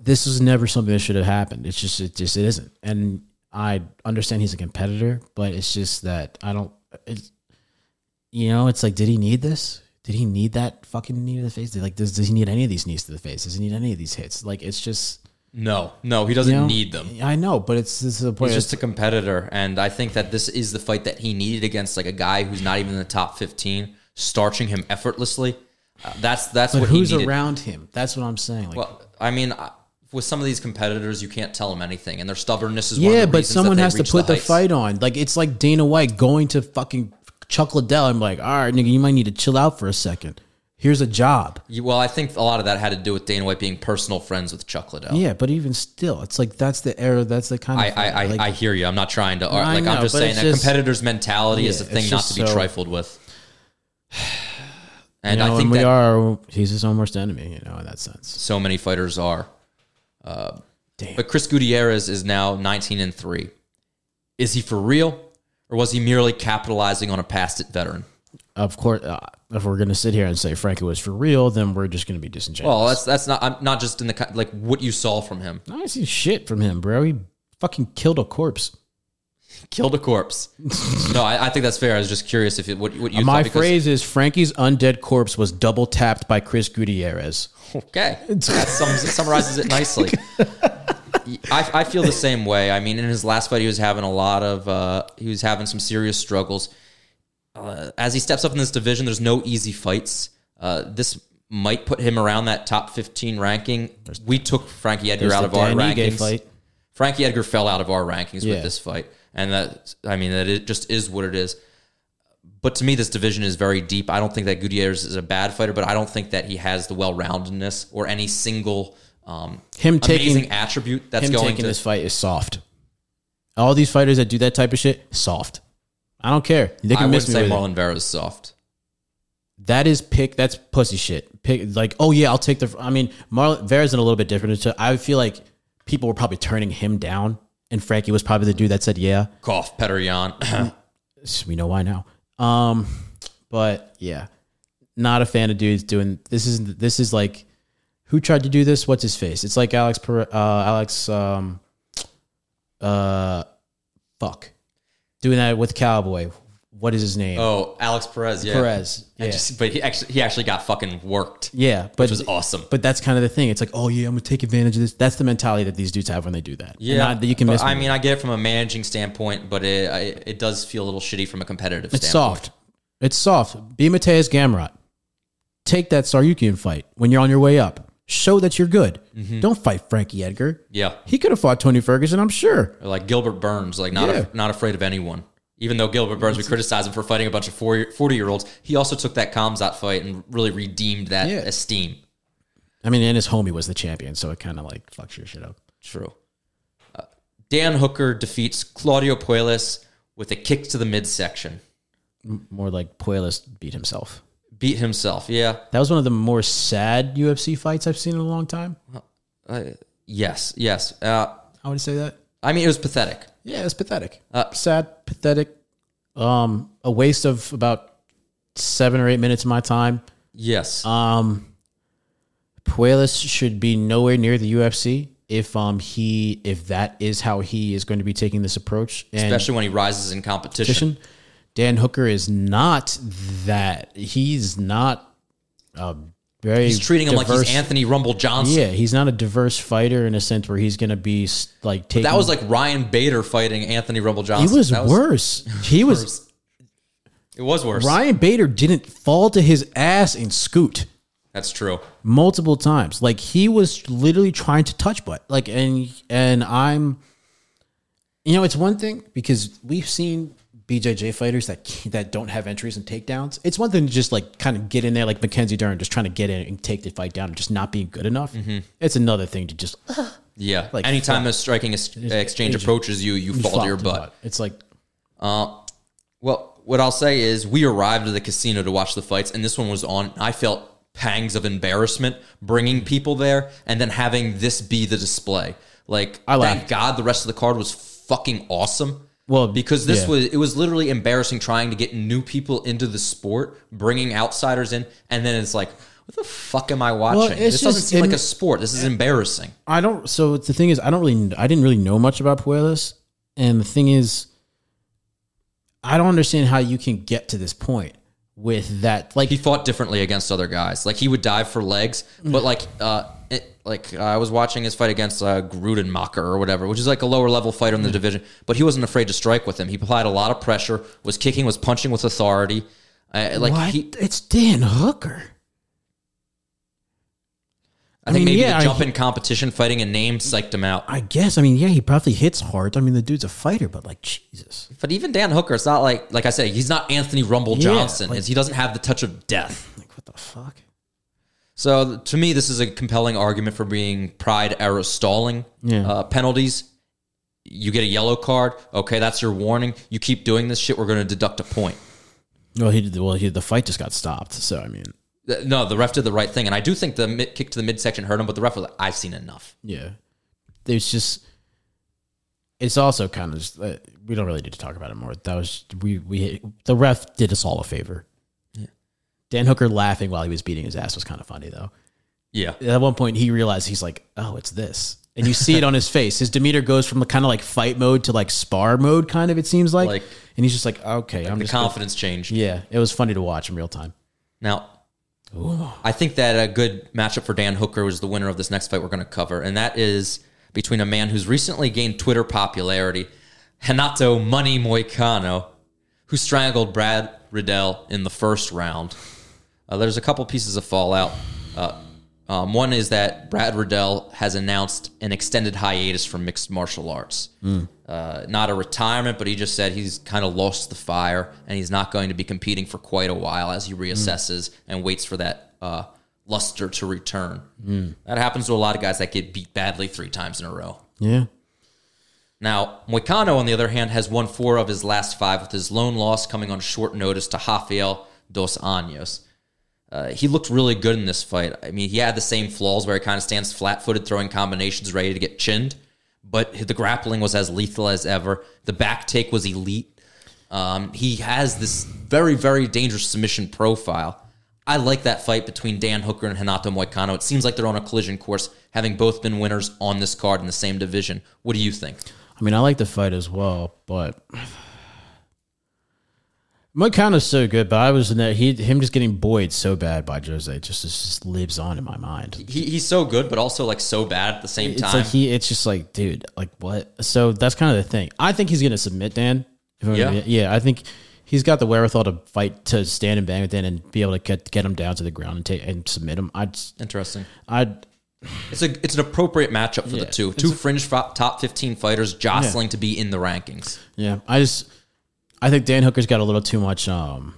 this was never something that should have happened. It's just, it just, it isn't. And I understand he's a competitor, but it's just that I don't, it's, you know, it's like, did he need this? Did he need that fucking knee to the face? Like, does, does he need any of these knees to the face? Does he need any of these hits? Like, it's just... No, no, he doesn't you know, need them. I know, but it's this is the point. He's just a competitor, and I think that this is the fight that he needed against like a guy who's not even in the top fifteen, starching him effortlessly. Uh, that's that's but what who's he needed. around him? That's what I'm saying. Like, Well, I mean, uh, with some of these competitors, you can't tell them anything, and their stubbornness is one yeah, of the but reasons someone that has they to reach put the, heights. fight on. Like, it's like Dana White going to fucking Chuck Liddell and like, all right, nigga, you might need to chill out for a second. Here's a job. You- Well, I think a lot of that had to do with Dana White being personal friends with Chuck Liddell. Yeah, but even still, it's like that's the era. That's the kind I, of. I, I, like, I hear you. I'm not trying to. I like know, I'm just but saying it's that just- competitor's mentality is a Yeah, thing it's not just to be so- trifled with. and And you know, I think and we that are. He's his own worst enemy. You know, in that sense. so many fighters are. Uh, Damn. But Chris Gutierrez is now nineteen and three. Is he for real, or was he merely capitalizing on a past it veteran? Of course, uh, if we're gonna sit here and say Frankie was for real, then we're just gonna be disingenuous. Well, that's that's not I'm not just in the ki- like what you saw from him. I don't see shit from him, bro. He fucking killed a corpse. Killed a corpse. No, I, I think that's fair. I was just curious if it, what what you My thought. because- phrase is Frankie's undead corpse was double tapped by Chris Gutierrez. Okay, that sums, summarizes it nicely. I, I feel the same way. I mean, in his last fight, he was having a lot of, uh, he was having some serious struggles. Uh, as he steps up in this division, there's no easy fights. Uh, this might put him around that top fifteen ranking. We took Frankie Edgar There's out the of our Dan Ige rankings. fight. Frankie Edgar fell out of our rankings Yeah. with this fight, and that I mean that it just is what it is. But to me, this division is very deep. I don't think that Gutierrez is a bad fighter, but I don't think that he has the well-roundedness or any single um, Him taking amazing attribute that's him going taking to. this fight is soft. All these fighters that do that type of shit, soft. I don't care. They I can wouldn't miss me say with it. Marlon Vera is soft. That is pick. That's pussy shit. Pick like, oh yeah, I'll take the. I mean, Marlon Vera's in a little bit different. So I feel like people were probably turning him down, and Frankie was probably the dude that said yeah. Cough, Petr Yan. We know why now. Um, but yeah, not a fan of dudes doing this. Is this is like who tried to do this? What's his face? It's like Alex. Per, uh, Alex. Um, uh, fuck, doing that with Cowboy. What is his name? Oh, Alex Perez. Yeah, Perez. And Yeah. just- but he actually he actually got fucking worked. Yeah, but Which was awesome. But that's kind of the thing. It's like, oh yeah, I'm gonna take advantage of this. That's the mentality that these dudes have when they do that. Yeah, And not that you can but miss. I me. mean, I get it from a managing standpoint, but it I, it does feel a little shitty from a competitive it's standpoint. soft. It's soft. Be Mateus Gamrot. Take that Saryukian fight when you're on your way up. Show that you're good. Don't fight Frankie Edgar. Yeah, He could have fought Tony Ferguson, I'm sure. or like Gilbert Burns, like not Yeah. a, not afraid of anyone. Even though Gilbert Burns, we criticize him for fighting a bunch of forty-year-olds, he also took that Kamzat fight and really redeemed that Yeah. esteem. I mean, and his homie was the champion, so it kind of like fucks your shit up. True. Uh, Dan Hooker defeats Claudio Puelles with a kick to the midsection. More like Puelles beat himself. Beat himself, yeah. That was one of the more sad U F C fights I've seen in a long time. Uh, yes, yes. Uh, I would say that. I mean, it was pathetic. Yeah, it's pathetic. Uh, Sad, pathetic. Um, a waste of about seven or eight minutes of my time. Yes. Um, Puelles should be nowhere near the U F C if um he if that is how he is going to be taking this approach. And Especially when he rises in competition. competition. Dan Hooker is not that. He's not a very. He's treating him like diverse- he's Anthony Rumble Johnson. Yeah, he's not a diverse fighter in a sense where he's going to be like taking. That was like Ryan Bader fighting Anthony Rumble Johnson. he was That worse. He was. It was worse. Ryan Bader didn't fall to his ass and scoot That's true. multiple times. Like he was literally trying to touch butt. Like and and I'm, you know, it's one thing because we've seen B J J fighters that can't- that don't have entries and takedowns. It's one thing to just like kind of get in there, like Mackenzie Dern, just trying to get in and take the fight down and just not being good enough. It's another thing to just Yeah. Like, Anytime fuck. a striking ex- exchange it's- approaches you, you fall to your flop butt. It's like Uh, well, what I'll say is we arrived at the casino to watch the fights, and this one was on. I felt pangs of embarrassment bringing people there and then having this be the display. Like, I thank laughed. God the rest of the card was fucking awesome. Well, because this yeah. was it was literally embarrassing trying to get new people into the sport, bringing outsiders in, and then it's like, what the fuck am I watching? Well, it's this doesn't just- seem like it- a sport. This is embarrassing. I don't. So the thing is, I don't really, I didn't really know much about Puelles, and the thing is, I don't understand how you can get to this point with that. Like He fought differently against other guys. Like he would dive for legs, but like, uh, it, like uh, I was watching his fight against uh, Grudenmacher or whatever, which is like a lower level fighter in the division. But he wasn't afraid to strike with him. He applied a lot of pressure. Was kicking, was punching with authority. Uh, like what? he, It's Dan Hooker. I think mean, maybe yeah, the jump I- in competition, fighting a name, psyched him out. I guess. I mean, yeah, he probably hits hard. I mean, the dude's a fighter, but like Jesus. But even Dan Hooker, it's not like, like I said, he's not Anthony Rumble Yeah, Johnson. like- he doesn't have the touch of death. Like what the fuck? So to me, this is a compelling argument for being Pride era stalling Yeah. uh, penalties. You get a yellow card. Okay, that's your warning. You keep doing this shit, we're going to deduct a point. Well, he did. Well, he the fight just got stopped. So I mean, Uh, No, the ref did the right thing. And I do think the mid, kick to the midsection hurt him, but the ref was like, I've seen enough. yeah. There's just. It's also kind of just, uh, we don't really need to talk about it more. That was we we the ref did us all a favor. Yeah. Dan Hooker laughing while he was beating his ass was kind of funny though. Yeah. At one point, he realized he's like, "Oh, it's this," and you see it on his face. His demeanor goes from kind of like fight mode to like spar mode, kind of. It seems like, Like- and he's just like, "Okay, I'm The just confidence changed. Gonna, yeah." It was funny to watch in real time. Now, I think that a good matchup for Dan Hooker was the winner of this next fight we're going to cover, and that is between a man who's recently gained Twitter popularity, Renato Money Moicano, who strangled Brad Riddell in the first round. Uh, there's a couple pieces of fallout. Uh, um, one is that Brad Riddell has announced an extended hiatus from mixed martial arts. Uh, not a retirement, but he just said he's kind of lost the fire and he's not going to be competing for quite a while as he reassesses and waits for that uh, luster to return. That happens to a lot of guys that get beat badly three times in a row. Yeah, Now, Moicano, on the other hand, has won four of his last five, with his lone loss coming on short notice to Rafael Dos Anjos. Uh, he looked really good in this fight. I mean, he had the same flaws where he kind of stands flat-footed, throwing combinations ready to get chinned, but the grappling was as lethal as ever. The back take was elite. Um, he has this very, very dangerous submission profile. I like that fight between Dan Hooker and Renato Moicano. It seems like they're on a collision course, having both been winners on this card in the same division. What do you think? I mean, I like the fight as well, but Moicano's so good. But I was in that he him just getting buoyed so bad by Jose just just lives on in my mind. He, he's so good, but also like so bad at the same It's time. like he. It's just like, dude, like what? So that's kind of the thing. I think he's gonna submit Dan. If I'm Yeah. gonna be- yeah. I think he's got the wherewithal to fight, to stand and bang with Dan, and be able to get get him down to the ground and take and submit him. I'd Interesting. I'd It's a it's an appropriate matchup for the Yeah. two. Two fringe fo- top fifteen fighters jostling to be in the rankings. yeah. I just I think Dan Hooker's got a little too much. Um,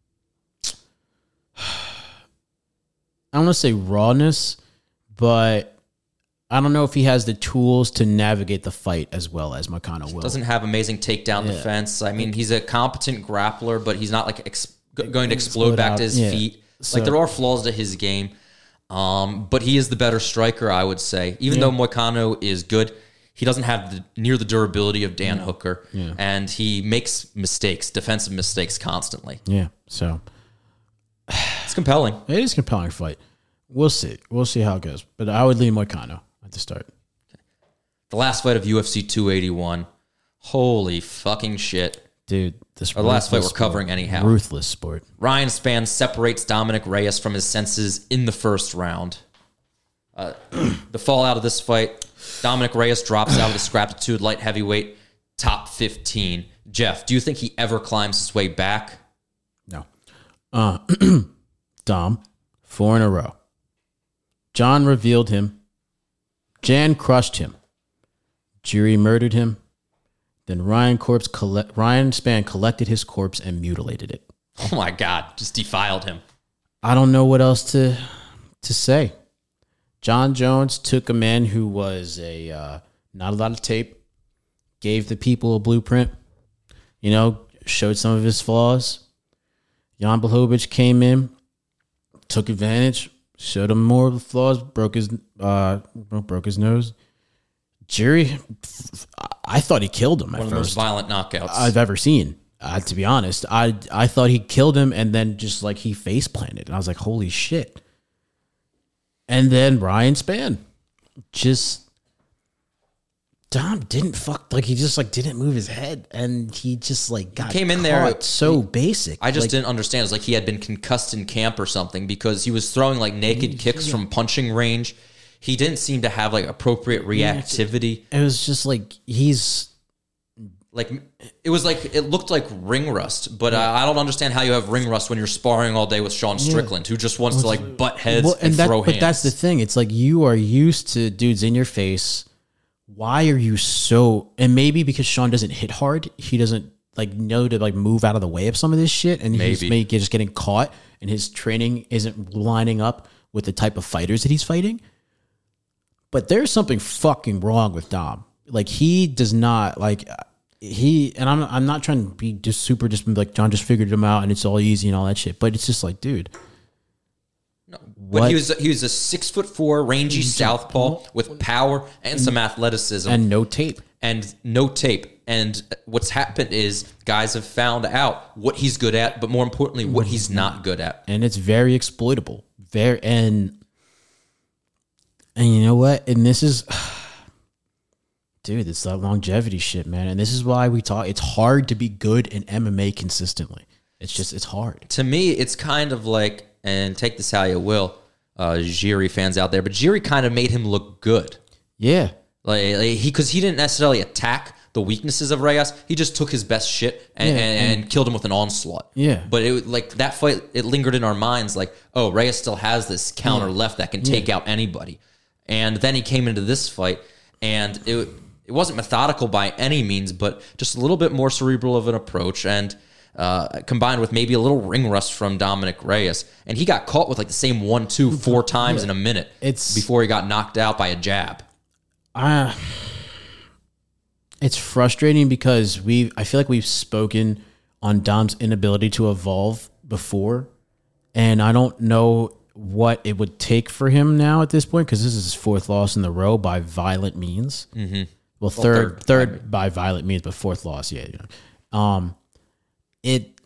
I don't want to say rawness, but I don't know if he has the tools to navigate the fight as well as Moicano will. Doesn't have amazing takedown Yeah. defense. I mean, he's a competent grappler, but he's not like ex- going to explode, Explode back out. to his Yeah. feet. So- like there are flaws to his game, um, but he is the better striker, I would say. Even Yeah. though Moicano is good, he doesn't have the, near the durability of Dan Hooker, Yeah. and he makes mistakes, defensive mistakes constantly. Yeah. So It's compelling. it is a compelling fight. We'll see. We'll see how it goes. But I would lean Moicano at the start. The last fight of U F C two eighty-one. Holy fucking shit. Dude, this Or the last fight ruthless we're covering sport. anyhow. Ruthless sport. Ryan Spann separates Dominic Reyes from his senses in the first round. Uh, the fallout of this fight, Dominic Reyes drops out of the Scraptitude light heavyweight top fifteen. Jeff, do you think he ever climbs his way back? No. Uh, Dom, four in a row. John revealed him. Jan crushed him. Jury murdered him. Then Ryan corpse collect, Ryan Spann collected his corpse and mutilated it. Oh my God, just defiled him. I don't know what else to to say. John Jones took a man who was a uh, not a lot of tape, gave the people a blueprint, you know, showed some of his flaws. Jan Blachowicz came in, took advantage, showed him more of the flaws, broke his uh, broke his nose. Jury, I thought he killed him at One of the most first. violent knockouts. I've ever seen. Uh, to be honest, I I thought he killed him, and then just like he face planted, and I was like, "Holy shit!" And then Ryan Spann just Dom didn't fuck like he just like didn't move his head, and he just like got came in there so basic. I just like, didn't understand. It's like he had been concussed in camp or something, because he was throwing like naked kicks from punching range. He didn't seem to have like appropriate reactivity. It was just like he's like it was like it looked like ring rust, but I, I don't understand how you have ring rust when you're sparring all day with Sean Strickland, who just wants to like butt heads well, and, that, throw but hands. But that's the thing. It's like you are used to dudes in your face. Why are you so? And maybe because Sean doesn't hit hard, he doesn't like know to like move out of the way of some of this shit, and he's Maybe. maybe just getting caught, and his training isn't lining up with the type of fighters that he's fighting. But there's something fucking wrong with Dom. Like he does not like he, and I'm I'm not trying to be just super just like John just figured him out and it's all easy and all that shit. But it's just like, dude. No, but What? he was he was a six foot four rangy southpaw with power and some athleticism And no tape. and no tape. And what's happened is guys have found out what he's good at, but more importantly, what he's not good at. And it's very exploitable. Very and and you know what? And this is dude, it's that longevity shit, man. And this is why we talk it's hard to be good in M M A consistently. It's just it's hard. To me, it's kind of like, and take this how you will, uh, Jiri fans out there, but Jiri kind of made him look good. Yeah. Like, like he, because he didn't necessarily attack the weaknesses of Reyes. He just took his best shit and, Yeah, and, and- and killed him with an onslaught. Yeah. But it like that fight, it lingered in our minds like, oh, Reyes still has this counter left that can take out anybody. And then he came into this fight, and it it wasn't methodical by any means, but just a little bit more cerebral of an approach, and uh, combined with maybe a little ring rust from Dominic Reyes. And he got caught with like the same one, two, four times in a minute It's- before he got knocked out by a jab. Uh, it's frustrating because we I feel like we've spoken on Dom's inability to evolve before, and I don't know what it would take for him now at this point, because this is his fourth loss in the row by violent means. Mm-hmm. Well, third, third, third by violent means, but fourth loss, yeah. yeah. Um, it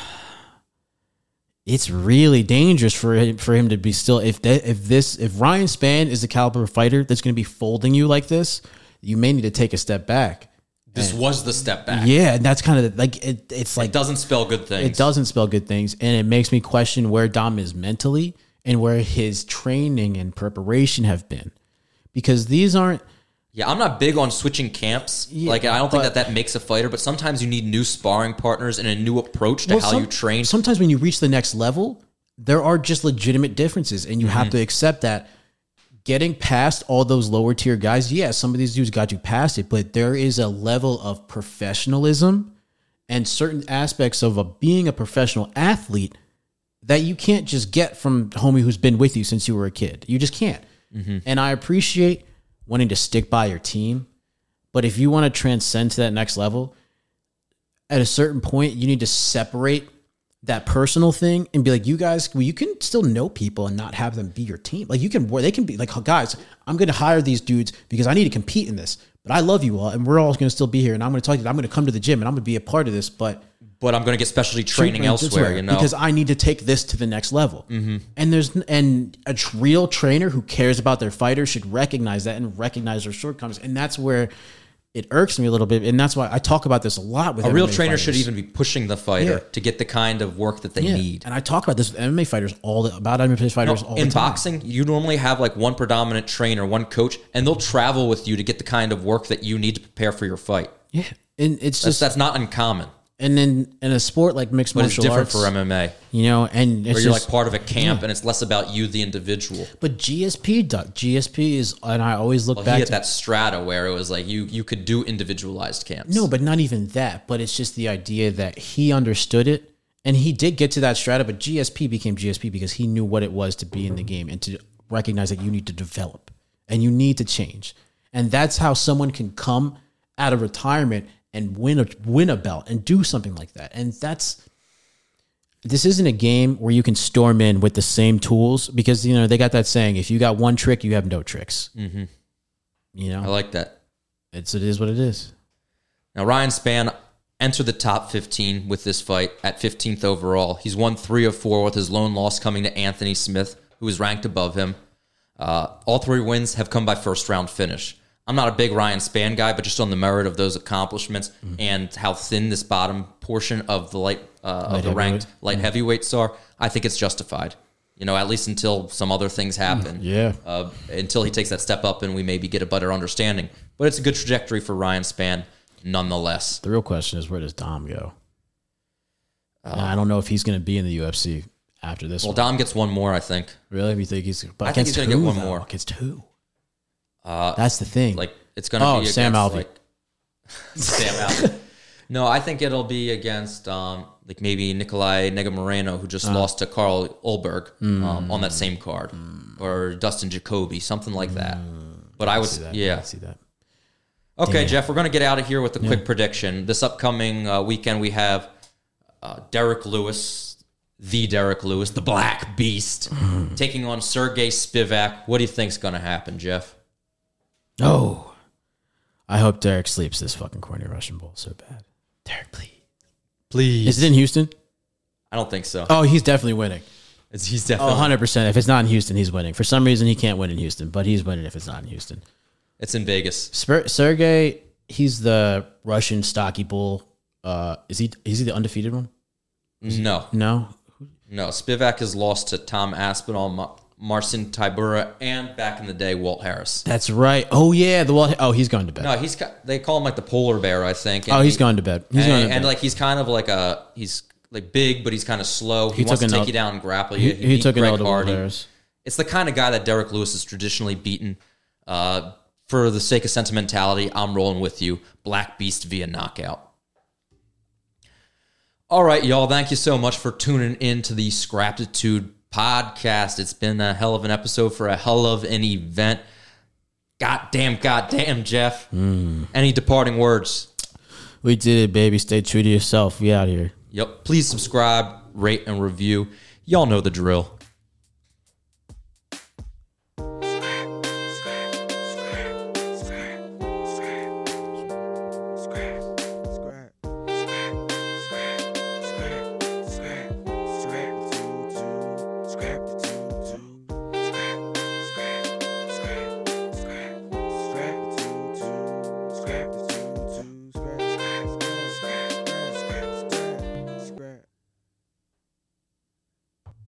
it's really dangerous for him for him to be still. If that if this if Ryan Spann is the caliber of fighter that's going to be folding you like this, you may need to take a step back. This was the step back. Yeah, and that's kind of like it. It's like It doesn't spell good things. it doesn't spell good things, and it makes me question where Dom is mentally and where his training and preparation have been, because these aren't. Yeah, I'm not big on switching camps. Yeah, like, I don't think but- that that makes a fighter, but sometimes you need new sparring partners and a new approach to Well, how some- you train. Sometimes when you reach the next level, there are just legitimate differences, and you Mm-hmm. have to accept that. Getting past all those lower tier guys, yeah, some of these dudes got you past it, but there is a level of professionalism and certain aspects of a, being a professional athlete that you can't just get from homie who's been with you since you were a kid. You just can't. Mm-hmm. And I appreciate wanting to stick by your team, but if you want to transcend to that next level, at a certain point, you need to separate that personal thing and be like, you guys, well, you can still know people and not have them be your team. Like you can, they can be like, guys, I'm going to hire these dudes because I need to compete in this, but I love you all and we're all going to still be here. And I'm going to talk to you. I'm going to come to the gym and I'm going to be a part of this, but but I'm going to get specialty training treatment elsewhere, you know? because I need to take this to the next level. Mm-hmm. And there's, and a tr- real trainer who cares about their fighters should recognize that and recognize their shortcomings. And that's where it irks me a little bit, and that's why I talk about this a lot with a real M M A trainer fighters. should even be pushing the fighter Yeah. to get the kind of work that they Yeah. need. And I talk about this with M M A fighters all the, about M M A fighters No, all in the time. boxing, you normally have like one predominant trainer, one coach, and they'll travel with you to get the kind of work that you need to prepare for your fight. Yeah, and it's That's, just that's not uncommon, and then in a sport like mixed but it's martial different arts, for M M A, you know, and it's where you're just, like part of a camp, and it's less about you, the individual. but G S P, does- G S P is, and I always look Well, back he had to that strata where it was like you you could do individualized camps. no, but not even that. But it's just the idea that he understood it, and he did get to that strata. But G S P became G S P because he knew what it was to be in the game and to recognize that you need to develop and you need to change, and that's how someone can come out of retirement and win a win a belt and do something like that. And that's this isn't a game where you can storm in with the same tools, because you know they got that saying: if you got one trick, you have no tricks. Mm-hmm. You know, I like that. it's it is what it is. Now, Ryan Spann entered the top fifteen with this fight at fifteenth overall. He's won three of four with his lone loss coming to Anthony Smith, who is ranked above him. Uh, all three wins have come by first round finish. I'm not a big Ryan Spann guy, but just on the merit of those accomplishments mm-hmm. and how thin this bottom portion of the light, uh, light of the ranked light mm-hmm. heavyweights are, I think it's justified. You know, at least until some other things happen. Yeah. Uh, until he takes that step up and we maybe get a better understanding. But it's a good trajectory for Ryan Spann, nonetheless. The real question is, where does Dom go? Uh, I don't know if he's going to be in the U F C after this well, one. Dom gets one more, I think. Really? You think he's? But I think he's going to get one though? more. Against who? Uh, That's the thing. Like it's going to oh, be Sam against Alvey. like Sam Alvey. No, I think it'll be against um, like maybe Nikolai Negamoreno, who just uh, lost to Carl Ulberg mm, um, on that same card, mm, or Dustin Jacoby, something like that. Mm, but I, I would, see that. yeah, I see that. Okay, Damn. Jeff, we're going to get out of here with a yeah. quick prediction. This upcoming uh, weekend, we have uh, Derek Lewis, the Derek Lewis, the Black Beast, mm. taking on Sergey Spivak. What do you think's going to happen, Jeff? Oh, I hope Derek sleeps this fucking corny Russian bowl so bad. Derek, please. Please. Is it in Houston? I don't think so. Oh, he's definitely winning. It's, he's definitely Oh, one hundred percent. If it's not in Houston, he's winning. For some reason, he can't win in Houston, but he's winning if it's not in Houston. It's in Vegas. Sper- Sergey, he's the Russian stocky bull. Uh, is he Is he the undefeated one? Is no. He, no? No. Spivak has lost to Tom Aspinall, Ma- Marcin Tybura, and back in the day, Walt Harris. That's right. Oh, yeah. The Walt. Oh, he's going to bed. No, he's they call him like the polar bear, I think. And oh, he's he, going to bed. He's and, going to bed. And like he's kind of like a, he's like big, but he's kind of slow. He, he wants to take L- you down and grapple you. He, he, he took an L to Walt Harris. It's the kind of guy that Derek Lewis has traditionally beaten. Uh, for the sake of sentimentality, I'm rolling with you. Black Beast via knockout. All right, y'all. Thank you so much for tuning in to the Scraptitude podcast. It's been a hell of an episode for a hell of an event. Goddamn, goddamn, Jeff. Mm. Any departing words? We did it, baby. Stay true to yourself. We out here. Yep. Please subscribe, rate, and review. Y'all know the drill.